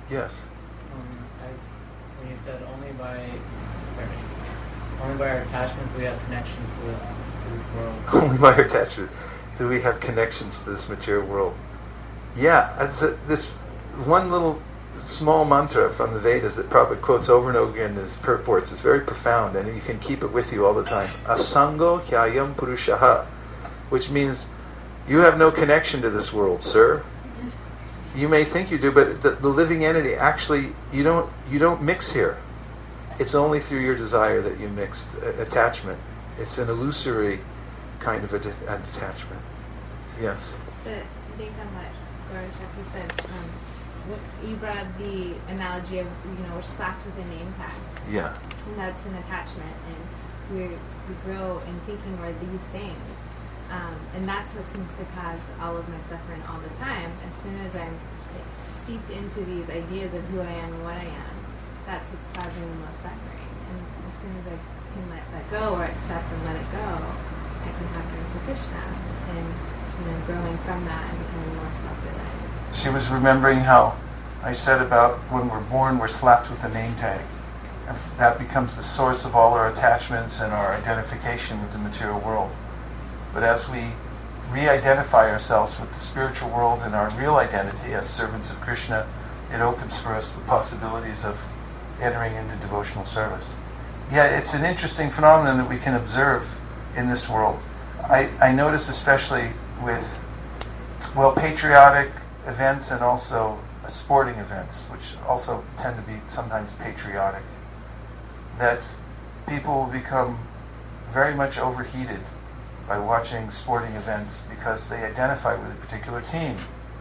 Yes. Um, I, when you said only by sorry, only by our attachments do we have connections to this to this world. Only by our attachment do we have connections to this material world. Yeah, it's a, this one little small mantra from the Vedas that Prabhupada quotes over and over again in his purports is very profound, and you can keep it with you all the time. Asango hyayam purushaha, which means you have no connection to this world, sir. You may think you do, but the, the living entity actually you don't you don't mix here. It's only through your desire that you mix uh, attachment. It's an illusory kind of a de- an attachment. Yes. To think on what Gaura Shakti said, um, what, you brought up the analogy of, you know, we're slapped with a name tag. Yeah. And that's an attachment, and we we grow in thinking we're these things. Um, and that's what seems to cause all of my suffering all the time. As soon as I'm like, steeped into these ideas of who I am and what I am, that's what's causing the most suffering. And as soon as I can let that go or accept and let it go, I can have room for Krishna. And, you know, growing from that and becoming more self-realized. She was remembering how I said about when we're born, we're slapped with a name tag. And that becomes the source of all our attachments and our identification with the material world. But as we re-identify ourselves with the spiritual world and our real identity as servants of Krishna, it opens for us the possibilities of entering into devotional service. Yeah, it's an interesting phenomenon that we can observe in this world. I, I notice especially with, well, patriotic events and also uh, sporting events, which also tend to be sometimes patriotic, that people will become very much overheated by watching sporting events because they identify with a particular team.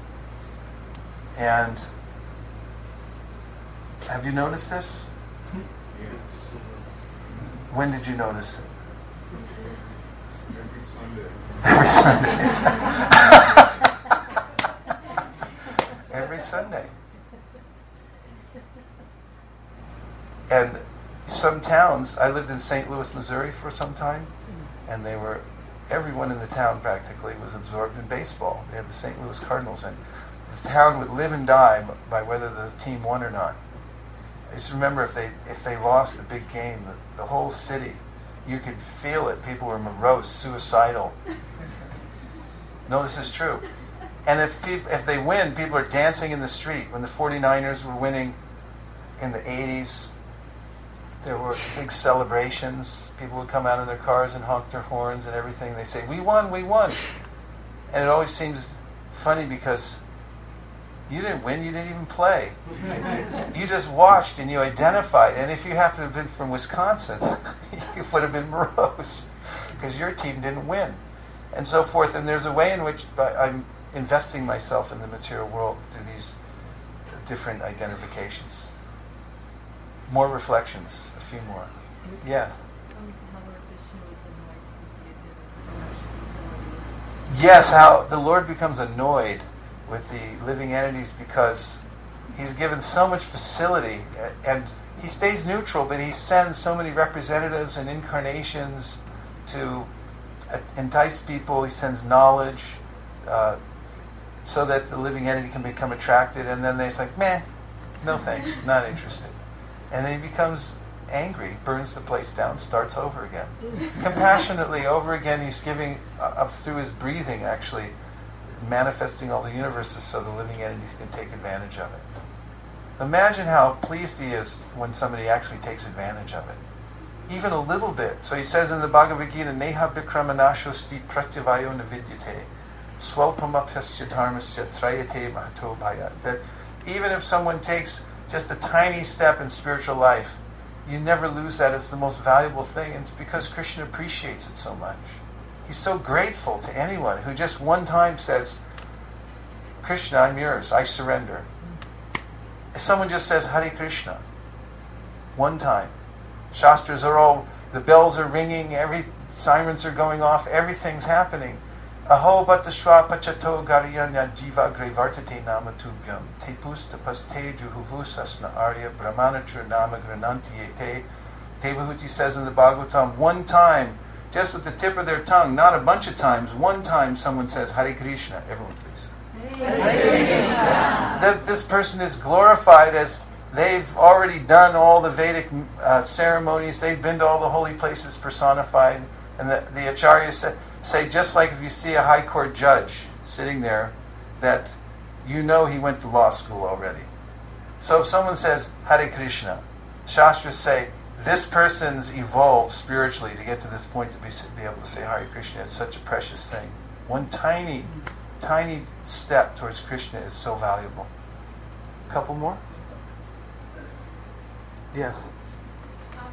And have you noticed this? Yes. When did you notice it? Every Sunday. Every Sunday. Every Sunday. And some towns, I lived in Saint Louis, Missouri for some time, and they were, everyone in the town practically was absorbed in baseball. They had the Saint Louis Cardinals, and the town would live and die by whether the team won or not. I just remember if they if they lost a big game, the, the whole city, you could feel it. People were morose, suicidal. No, this is true. And if peop- if they win, people are dancing in the street. When the forty-niners were winning in the eighties, there were big celebrations. People would come out in their cars and honk their horns and everything. They say, "We won, we won." And it always seems funny because you didn't win, you didn't even play. You just watched and you identified. And if you happened to have been from Wisconsin, you would have been morose because your team didn't win. And so forth. And there's a way in which by, I'm investing myself in the material world through these different identifications. More reflections, a few more. Yeah. Yes, how the Lord becomes annoyed with the living entities because he's given so much facility, and he stays neutral, but he sends so many representatives and incarnations to entice people. He sends knowledge uh, so that the living entity can become attracted, and then they say, meh, no thanks, not interested. And then he becomes angry, burns the place down, starts over again. Compassionately, over again, he's giving, uh, up through his breathing, actually, manifesting all the universes so the living entities can take advantage of it. Imagine how pleased he is when somebody actually takes advantage of it. Even a little bit. So he says in the Bhagavad Gita, Neha bikramanashosti pratyavayo navidyate swalpamapyasya dharmasya trayate mahato bhaya. That even if someone takes just a tiny step in spiritual life, you never lose that. It's the most valuable thing. And it's because Krishna appreciates it so much. He's so grateful to anyone who just one time says, Krishna, I'm yours, I surrender. If someone just says, Hare Krishna, one time, Shastras are all, the bells are ringing, every sirens are going off, everything's happening. Aho batashwa pachato gariyanya jiva grevartate nama tubhyam te pustapas te juhuvusasna arya brahmanachur nama grananti te. Devahuti says in the Bhagavatam, one time, just with the tip of their tongue, not a bunch of times, one time someone says, Hare Krishna. Everyone please. That this person is glorified as they've already done all the Vedic uh, ceremonies, they've been to all the holy places personified, and the, the acharyas say, say, just like if you see a high court judge sitting there, that you know he went to law school already. So if someone says, Hare Krishna, Shastras say, this person's evolved spiritually to get to this point to be, be able to say Hare Krishna. It's such a precious thing. One tiny, tiny step towards Krishna is so valuable. A couple more? Yes. Um,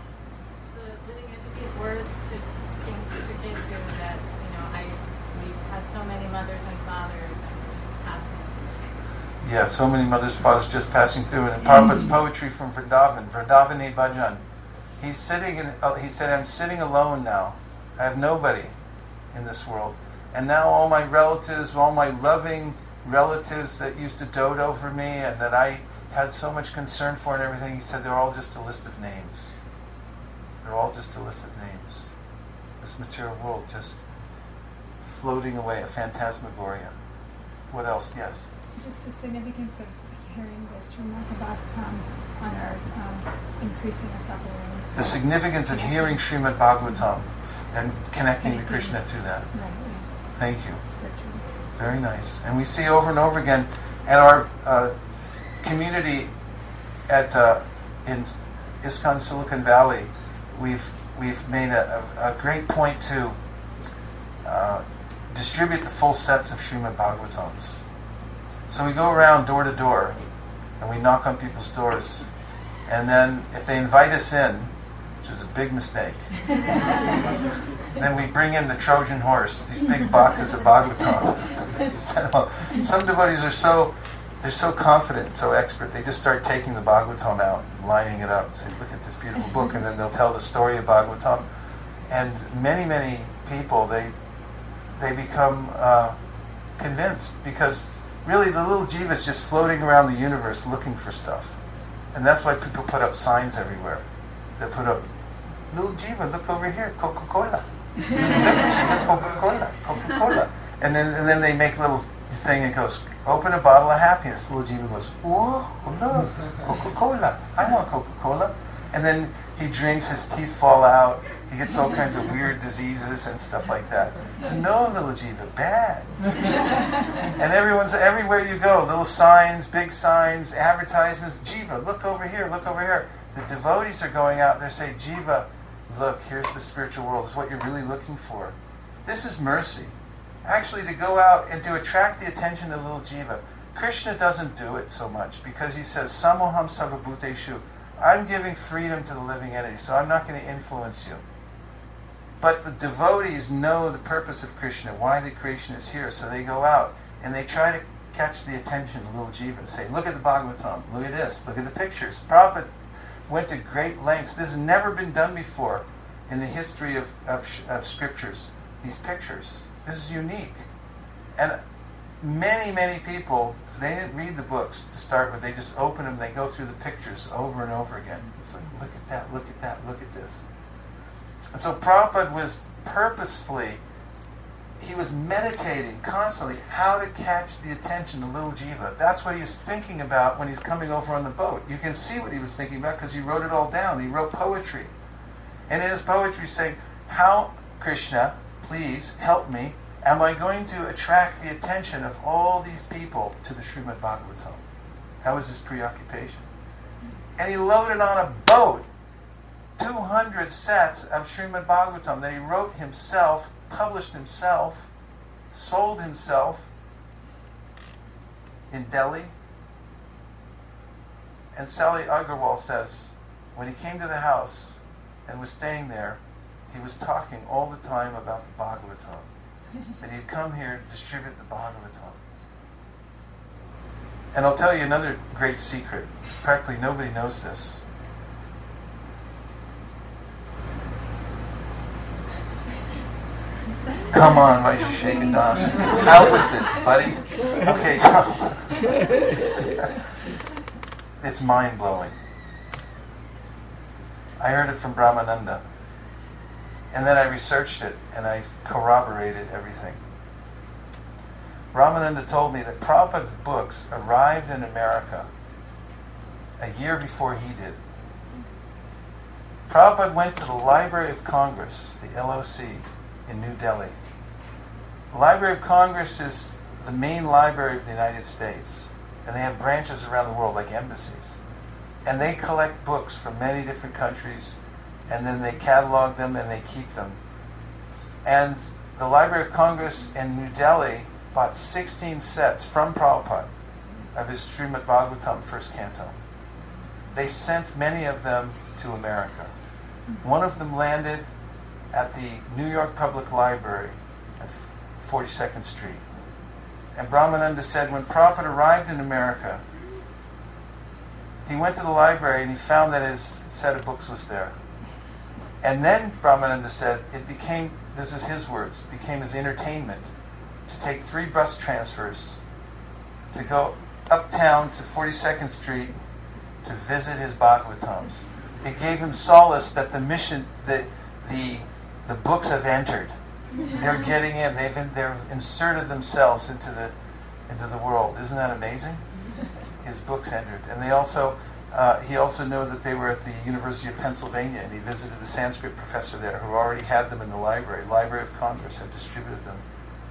the living entity's words to King to King to that, you know, I we've had so many mothers and fathers and we're just passing through the Yeah, so many mothers, fathers just passing through. And in Prabhupada's poetry from Vrindavan, Vrindavani Bhajan, he's sitting in, uh, he said, I'm sitting alone now. I have nobody in this world. And now all my relatives, all my loving relatives that used to dote over me and that I had so much concern for and everything, he said, they're all just a list of names. They're all just a list of names. This material world just floating away, a phantasmagoria. What else? Yes? Just the significance of hearing this from Srimad Bhagavatam on our um, increasing our self-awareness. The significance of hearing Srimad Bhagavatam and connecting to Krishna through that. Right, yeah. Thank you. Spiritual. Very nice. And we see over and over again at our uh, community at uh, in ISKCON Silicon Valley, we've we've made a, a, a great point to uh, distribute the full sets of Srimad Bhagavatams. So we go around door to door and we knock on people's doors, and then if they invite us in, which is a big mistake, then we bring in the Trojan horse, these big boxes of Bhagavatam. So, some devotees are so they're so confident, so expert, they just start taking the Bhagavatam out, lining it up, and say, look at this beautiful book, and then they'll tell the story of Bhagavatam. And many, many people, they they become uh, convinced, because really the little jiva is just floating around the universe looking for stuff. And that's why people put up signs everywhere. They put up, little jiva, look over here, Coca-Cola. Little jiva, Coca-Cola, Coca-Cola. And then, and then they make a little thing that goes, open a bottle of happiness. The little jiva goes, whoa, look, Coca-Cola. I want Coca-Cola. And then he drinks, his teeth fall out, he gets all kinds of weird diseases and stuff like that. No, little jiva, bad. And everyone's, everywhere you go, little signs, big signs, advertisements, jiva, look over here, look over here. The devotees are going out and they're saying, jiva, look, here's the spiritual world. It's what you're really looking for. This is mercy. Actually, to go out and to attract the attention of little jiva. Krishna doesn't do it so much because he says, Samoham Sarvabhuteshu. I'm giving freedom to the living entity, so I'm not going to influence you. But the devotees know the purpose of Krishna, why the creation is here, so they go out and they try to catch the attention of little jiva and say, look at the Bhagavatam, look at this, look at the pictures. Prabhupada went to great lengths. This has never been done before in the history of, of, of scriptures, these pictures. This is unique. And many, many people, they didn't read the books to start with. They just open them, they go through the pictures over and over again. It's like, look at that, look at that, look at this. And so Prabhupada was purposefully, he was meditating constantly how to catch the attention of little jiva. That's what he's thinking about when he's coming over on the boat. You can see what he was thinking about because he wrote it all down. He wrote poetry. And in his poetry saying, how, Krishna, please help me, am I going to attract the attention of all these people to the Srimad Bhagavatam? That was his preoccupation. And he loaded on a boat two hundred sets of Srimad Bhagavatam that he wrote himself, published himself, sold himself in Delhi. And Sally Agarwal says, when he came to the house and was staying there, he was talking all the time about the Bhagavatam. That he'd come here to distribute the Bhagavatam. And I'll tell you another great secret. Practically nobody knows this. Come on, Vaisheshika Das. Out with it, buddy. Okay, so it's mind-blowing. I heard it from Brahmananda. And then I researched it and I corroborated everything. Brahmananda told me that Prabhupada's books arrived in America a year before he did. Prabhupada went to the Library of Congress, the L O C, in New Delhi. The Library of Congress is the main library of the United States, and they have branches around the world like embassies. And they collect books from many different countries, and then they catalog them and they keep them. And the Library of Congress in New Delhi bought sixteen sets from Prabhupada of his Srimad Bhagavatam first canto. They sent many of them to America. One of them landed at the New York Public Library at forty-second Street. And Brahmananda said when Prabhupada arrived in America, he went to the library and he found that his set of books was there. And then Brahmananda said it became, this is his words, became his entertainment to take three bus transfers to go uptown to forty-second Street to visit his Bhagavatams. It gave him solace that the mission, the the the books have entered. They're getting in. They've in, they're inserted themselves into the into the world. Isn't that amazing? His books entered, and they also uh, he also knew that they were at the University of Pennsylvania, and he visited the Sanskrit professor there, who already had them in the library. Library of Congress had distributed them.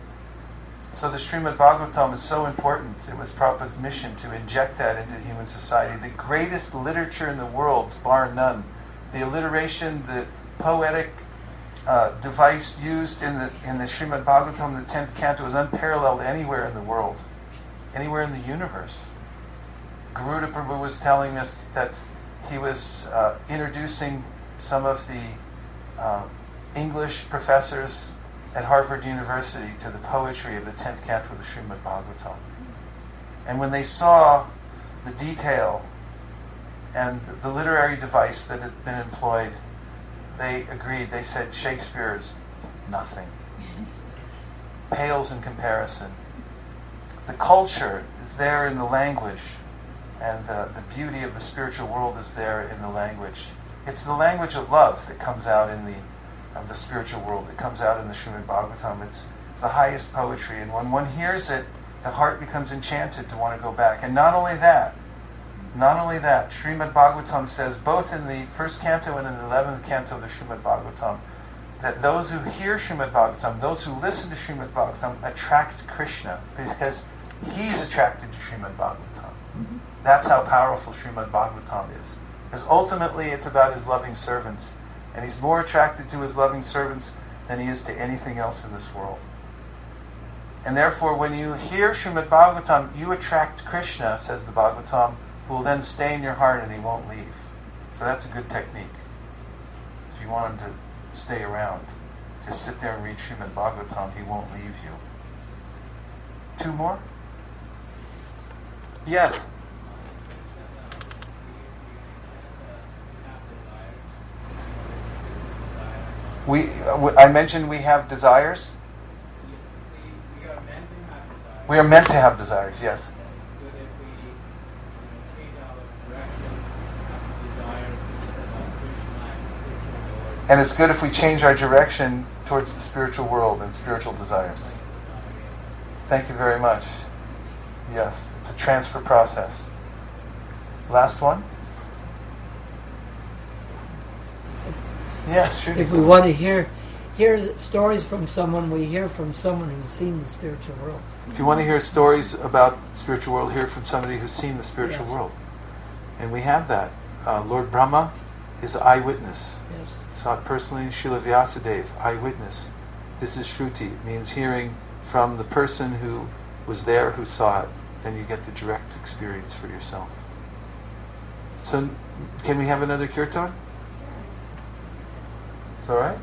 So the Srimad Bhagavatam is so important. It was Prabhupada's mission to inject that into human society. The greatest literature in the world, bar none. The alliteration, the poetic uh, device used in the in the Srimad Bhagavatam, the tenth canto, is unparalleled anywhere in the world, anywhere in the universe. Garuda Prabhu was telling us that he was uh, introducing some of the uh, English professors at Harvard University to the poetry of the tenth canto of the Srimad Bhagavatam. And when they saw the detail and the literary device that had been employed, they agreed. They said Shakespeare is nothing. Pales in comparison. The culture is there in the language, and the, the beauty of the spiritual world is there in the language. It's the language of love that comes out in the of the spiritual world that comes out in the Srimad Bhagavatam. It's the highest poetry, and when one hears it, the heart becomes enchanted to want to go back. And not only that, not only that, Srimad Bhagavatam says, both in the first canto and in the eleventh canto of the Srimad Bhagavatam, that those who hear Srimad Bhagavatam, those who listen to Srimad Bhagavatam, attract Krishna, because he's attracted to Srimad Bhagavatam. That's how powerful Srimad Bhagavatam is. Because ultimately it's about his loving servants. And he's more attracted to his loving servants than he is to anything else in this world. And therefore, when you hear Srimad Bhagavatam, you attract Krishna, says the Bhagavatam, who will then stay in your heart and he won't leave. So that's a good technique. If you want him to stay around, just sit there and read Srimad Bhagavatam, he won't leave you. Two more? Yes. We, uh, I mentioned we have desires. We, we are meant to have desires. We are meant to have desires, yes. But if we you know, change our direction, have desire about Krishna and spiritual Lord. And it's good if we change our direction towards the spiritual world and spiritual desires. Thank you very much. Yes, it's a transfer process. Last one? Yes, sure. If we want to hear hear stories from someone, we hear from someone who's seen the spiritual world. If you want to hear stories about the spiritual world, hear from somebody who's seen the spiritual Yes. world. And we have that. Uh, Lord Brahma is eyewitness. Yes. Saw it personally. Srila Vyasadeva, eyewitness. This is Shruti. It means hearing from the person who was there, who saw it. Then you get the direct experience for yourself. So, can we have another kirtan? It's all right?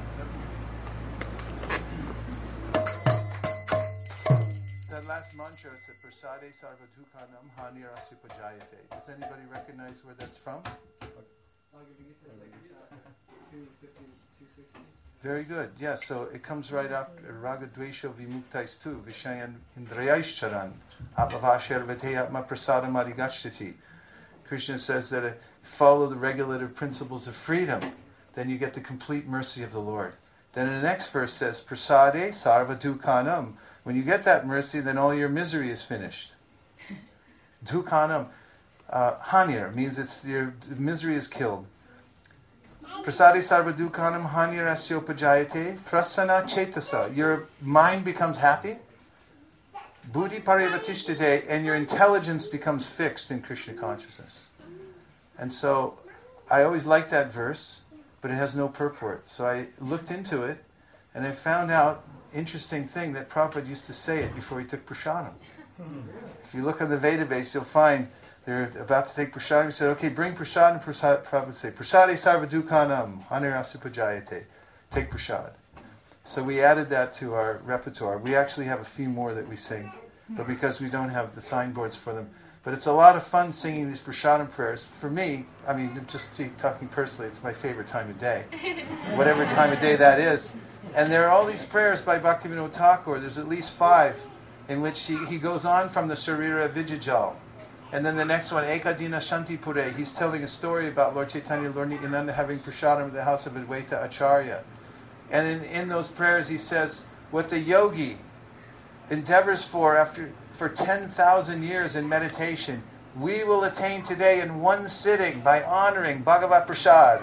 That last mantra is Prasade Sarvadhukanam Hanirasi Pajayate. Does anybody recognize where that's from? I'll give you the second shot. two fifty, two sixty. Very good. Yes, so it comes right after Raga Dvesha Vimuktais tu Vishayan Indrayaishcharan Apavashar Vedeyatma Prasadam Arigachtati. Krishna says that if you follow the regulative principles of freedom, then you get the complete mercy of the Lord. Then in the next verse says, Prasade Sarva Dukanam. When you get that mercy, then all your misery is finished. Dukhanam, uh, hanir, means it's your misery is killed. Prasadi sarva dukhanam hanir asyopajayate prasana chetasa. Your mind becomes happy. Buddhi parivatishtate, and your intelligence becomes fixed in Krishna consciousness. And so, I always liked that verse, but it has no purport. So I looked into it, and I found out, interesting thing, that Prabhupada used to say it before he took prasadam. If you look on the Veda base, you'll find they're about to take prasadam. He said, okay, bring prasadam. Prasad, Prabhupada said, prasadi sarva dukhanam hanir asipajayate. Take prasad. So we added that to our repertoire. We actually have a few more that we sing, but because we don't have the signboards for them. But it's a lot of fun singing these prasadam prayers. For me, I mean, just talking personally, it's my favorite time of day. Whatever time of day that is. And there are all these prayers by Bhaktivinoda Thakur. There's at least five in which he, he goes on from the Sarira Vijayjal. And then the next one, Ekadina Shantipure, he's telling a story about Lord Chaitanya, Lord Nityananda having prasadam at the house of Advaita Acharya. And in, in those prayers he says, what the yogi endeavors for after for ten thousand years in meditation, we will attain today in one sitting by honoring Bhagavat Prasad.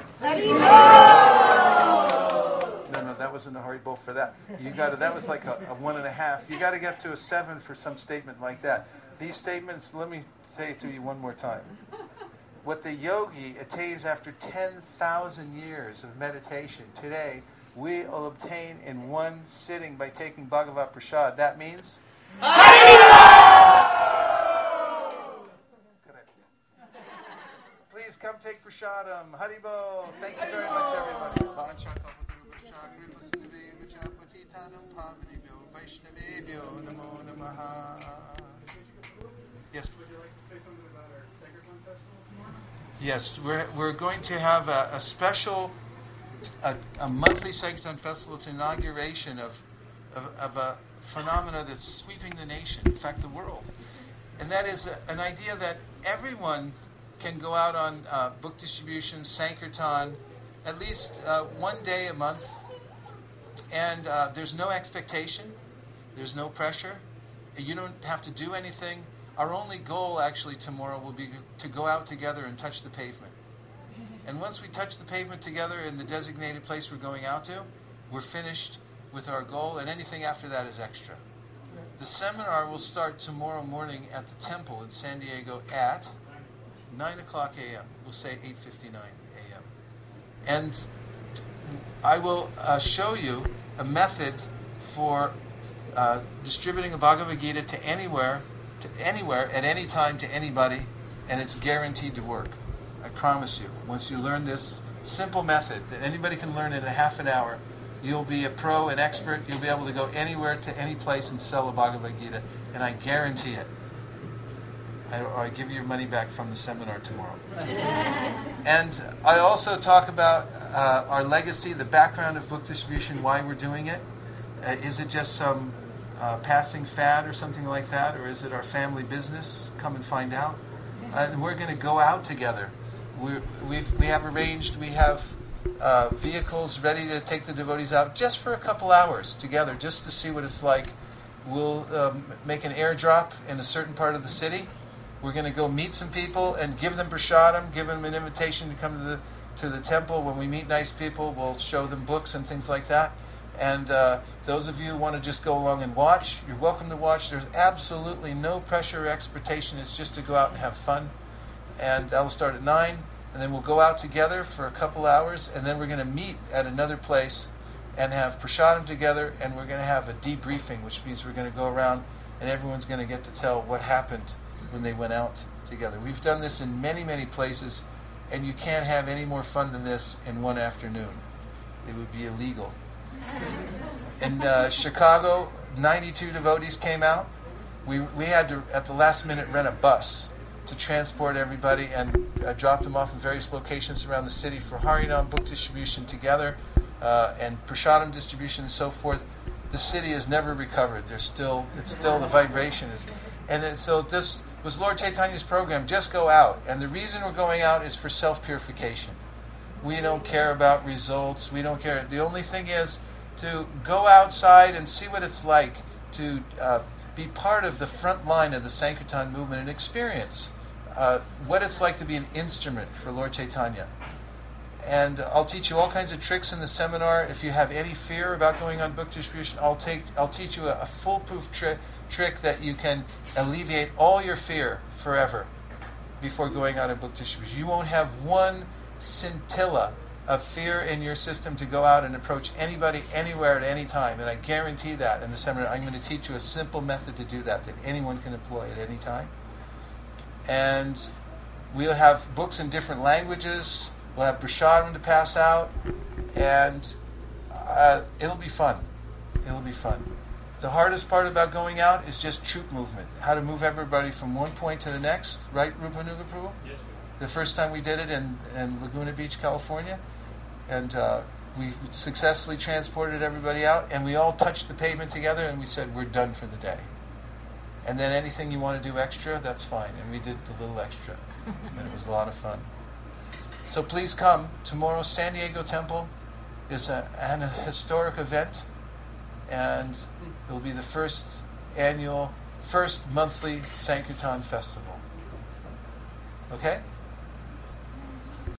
No, no, that wasn't a Haribol for that. You got to, that was like a, a one and a half. You got to get to a seven for some statement like that. These statements, let me say it to you one more time. What the yogi attains after ten thousand years of meditation, today we will obtain in one sitting by taking Bhagavat Prasad. That means? Correct. Please come take Prasadam. Haribo. Thank you very much, everybody. Yes. Would you like to say something about our Sankirtan Festival tomorrow? Yes, we're we're going to have a, a special, a, a monthly Sankirtan Festival. It's an inauguration of, of, of a phenomena that's sweeping the nation, in fact the world. And that is a, an idea that everyone can go out on uh, book distribution, Sankirtan, at least uh, one day a month. And uh, there's no expectation, there's no pressure. You don't have to do anything. Our only goal actually tomorrow will be to go out together and touch the pavement. And once we touch the pavement together in the designated place we're going out to, we're finished with our goal, and anything after that is extra. The seminar will start tomorrow morning at the temple in San Diego at nine o'clock a.m. We'll say eight fifty-nine a.m. And I will uh, show you a method for uh, distributing a Bhagavad Gita to anywhere, to anywhere, at any time, to anybody, and it's guaranteed to work. I promise you. Once you learn this simple method that anybody can learn in a half an hour, you'll be a pro, an expert. You'll be able to go anywhere to any place and sell a Bhagavad Gita, and I guarantee it. I, or I give you your money back from the seminar tomorrow. And I also talk about uh, our legacy, the background of book distribution, why we're doing it. Uh, is it just some uh, passing fad or something like that, or is it our family business? Come and find out. Uh, and we're going to go out together. We're, we've, we have arranged, we have uh, vehicles ready to take the devotees out just for a couple hours together, just to see what it's like. We'll um, make an airdrop in a certain part of the city. We're going to go meet some people and give them prasadam, give them an invitation to come to the to the temple. When we meet nice people, we'll show them books and things like that. And uh, those of you who want to just go along and watch, you're welcome to watch. There's absolutely no pressure or expectation. It's just to go out and have fun. And that'll start at nine. And then we'll go out together for a couple hours. And then we're going to meet at another place and have prasadam together. And we're going to have a debriefing, which means we're going to go around and everyone's going to get to tell what happened when they went out together. We've done this in many, many places. And you can't have any more fun than this in one afternoon. It would be illegal. In uh, Chicago, ninety-two devotees came out. We we had to, at the last minute, rent a bus to transport everybody and uh, drop them off in various locations around the city for Harinam book distribution together uh, and prasadam distribution and so forth. The city has never recovered. There's still, it's still, the vibration is... And then, so this was Lord Chaitanya's program, just go out. And the reason we're going out is for self-purification. We don't care about results. We don't care. The only thing is to go outside and see what it's like to uh, be part of the front line of the Sankirtan movement and experience uh, what it's like to be an instrument for Lord Chaitanya. And I'll teach you all kinds of tricks in the seminar. If you have any fear about going on book distribution, I'll take I'll teach you a, a foolproof tri- trick that you can alleviate all your fear forever before going out on book distribution. You won't have one scintilla of fear in your system to go out and approach anybody anywhere at any time. And I guarantee that in the seminar I'm going to teach you a simple method to do that that anyone can employ at any time. And we'll have books in different languages. We'll have prasadam to pass out, and uh, it'll be fun. It'll be fun. The hardest part about going out is just troop movement. How to move everybody from one point to the next, right, Rupanuga Prabhu? Yes, sir. The first time we did it in, in Laguna Beach, California, and uh, we successfully transported everybody out, and we all touched the pavement together, and we said, we're done for the day. And then anything you want to do extra, that's fine. And we did a little extra, and it was a lot of fun. So please come. Tomorrow, San Diego Temple is a, an a historic event, and it will be the first annual, first monthly Sankirtan festival. Okay?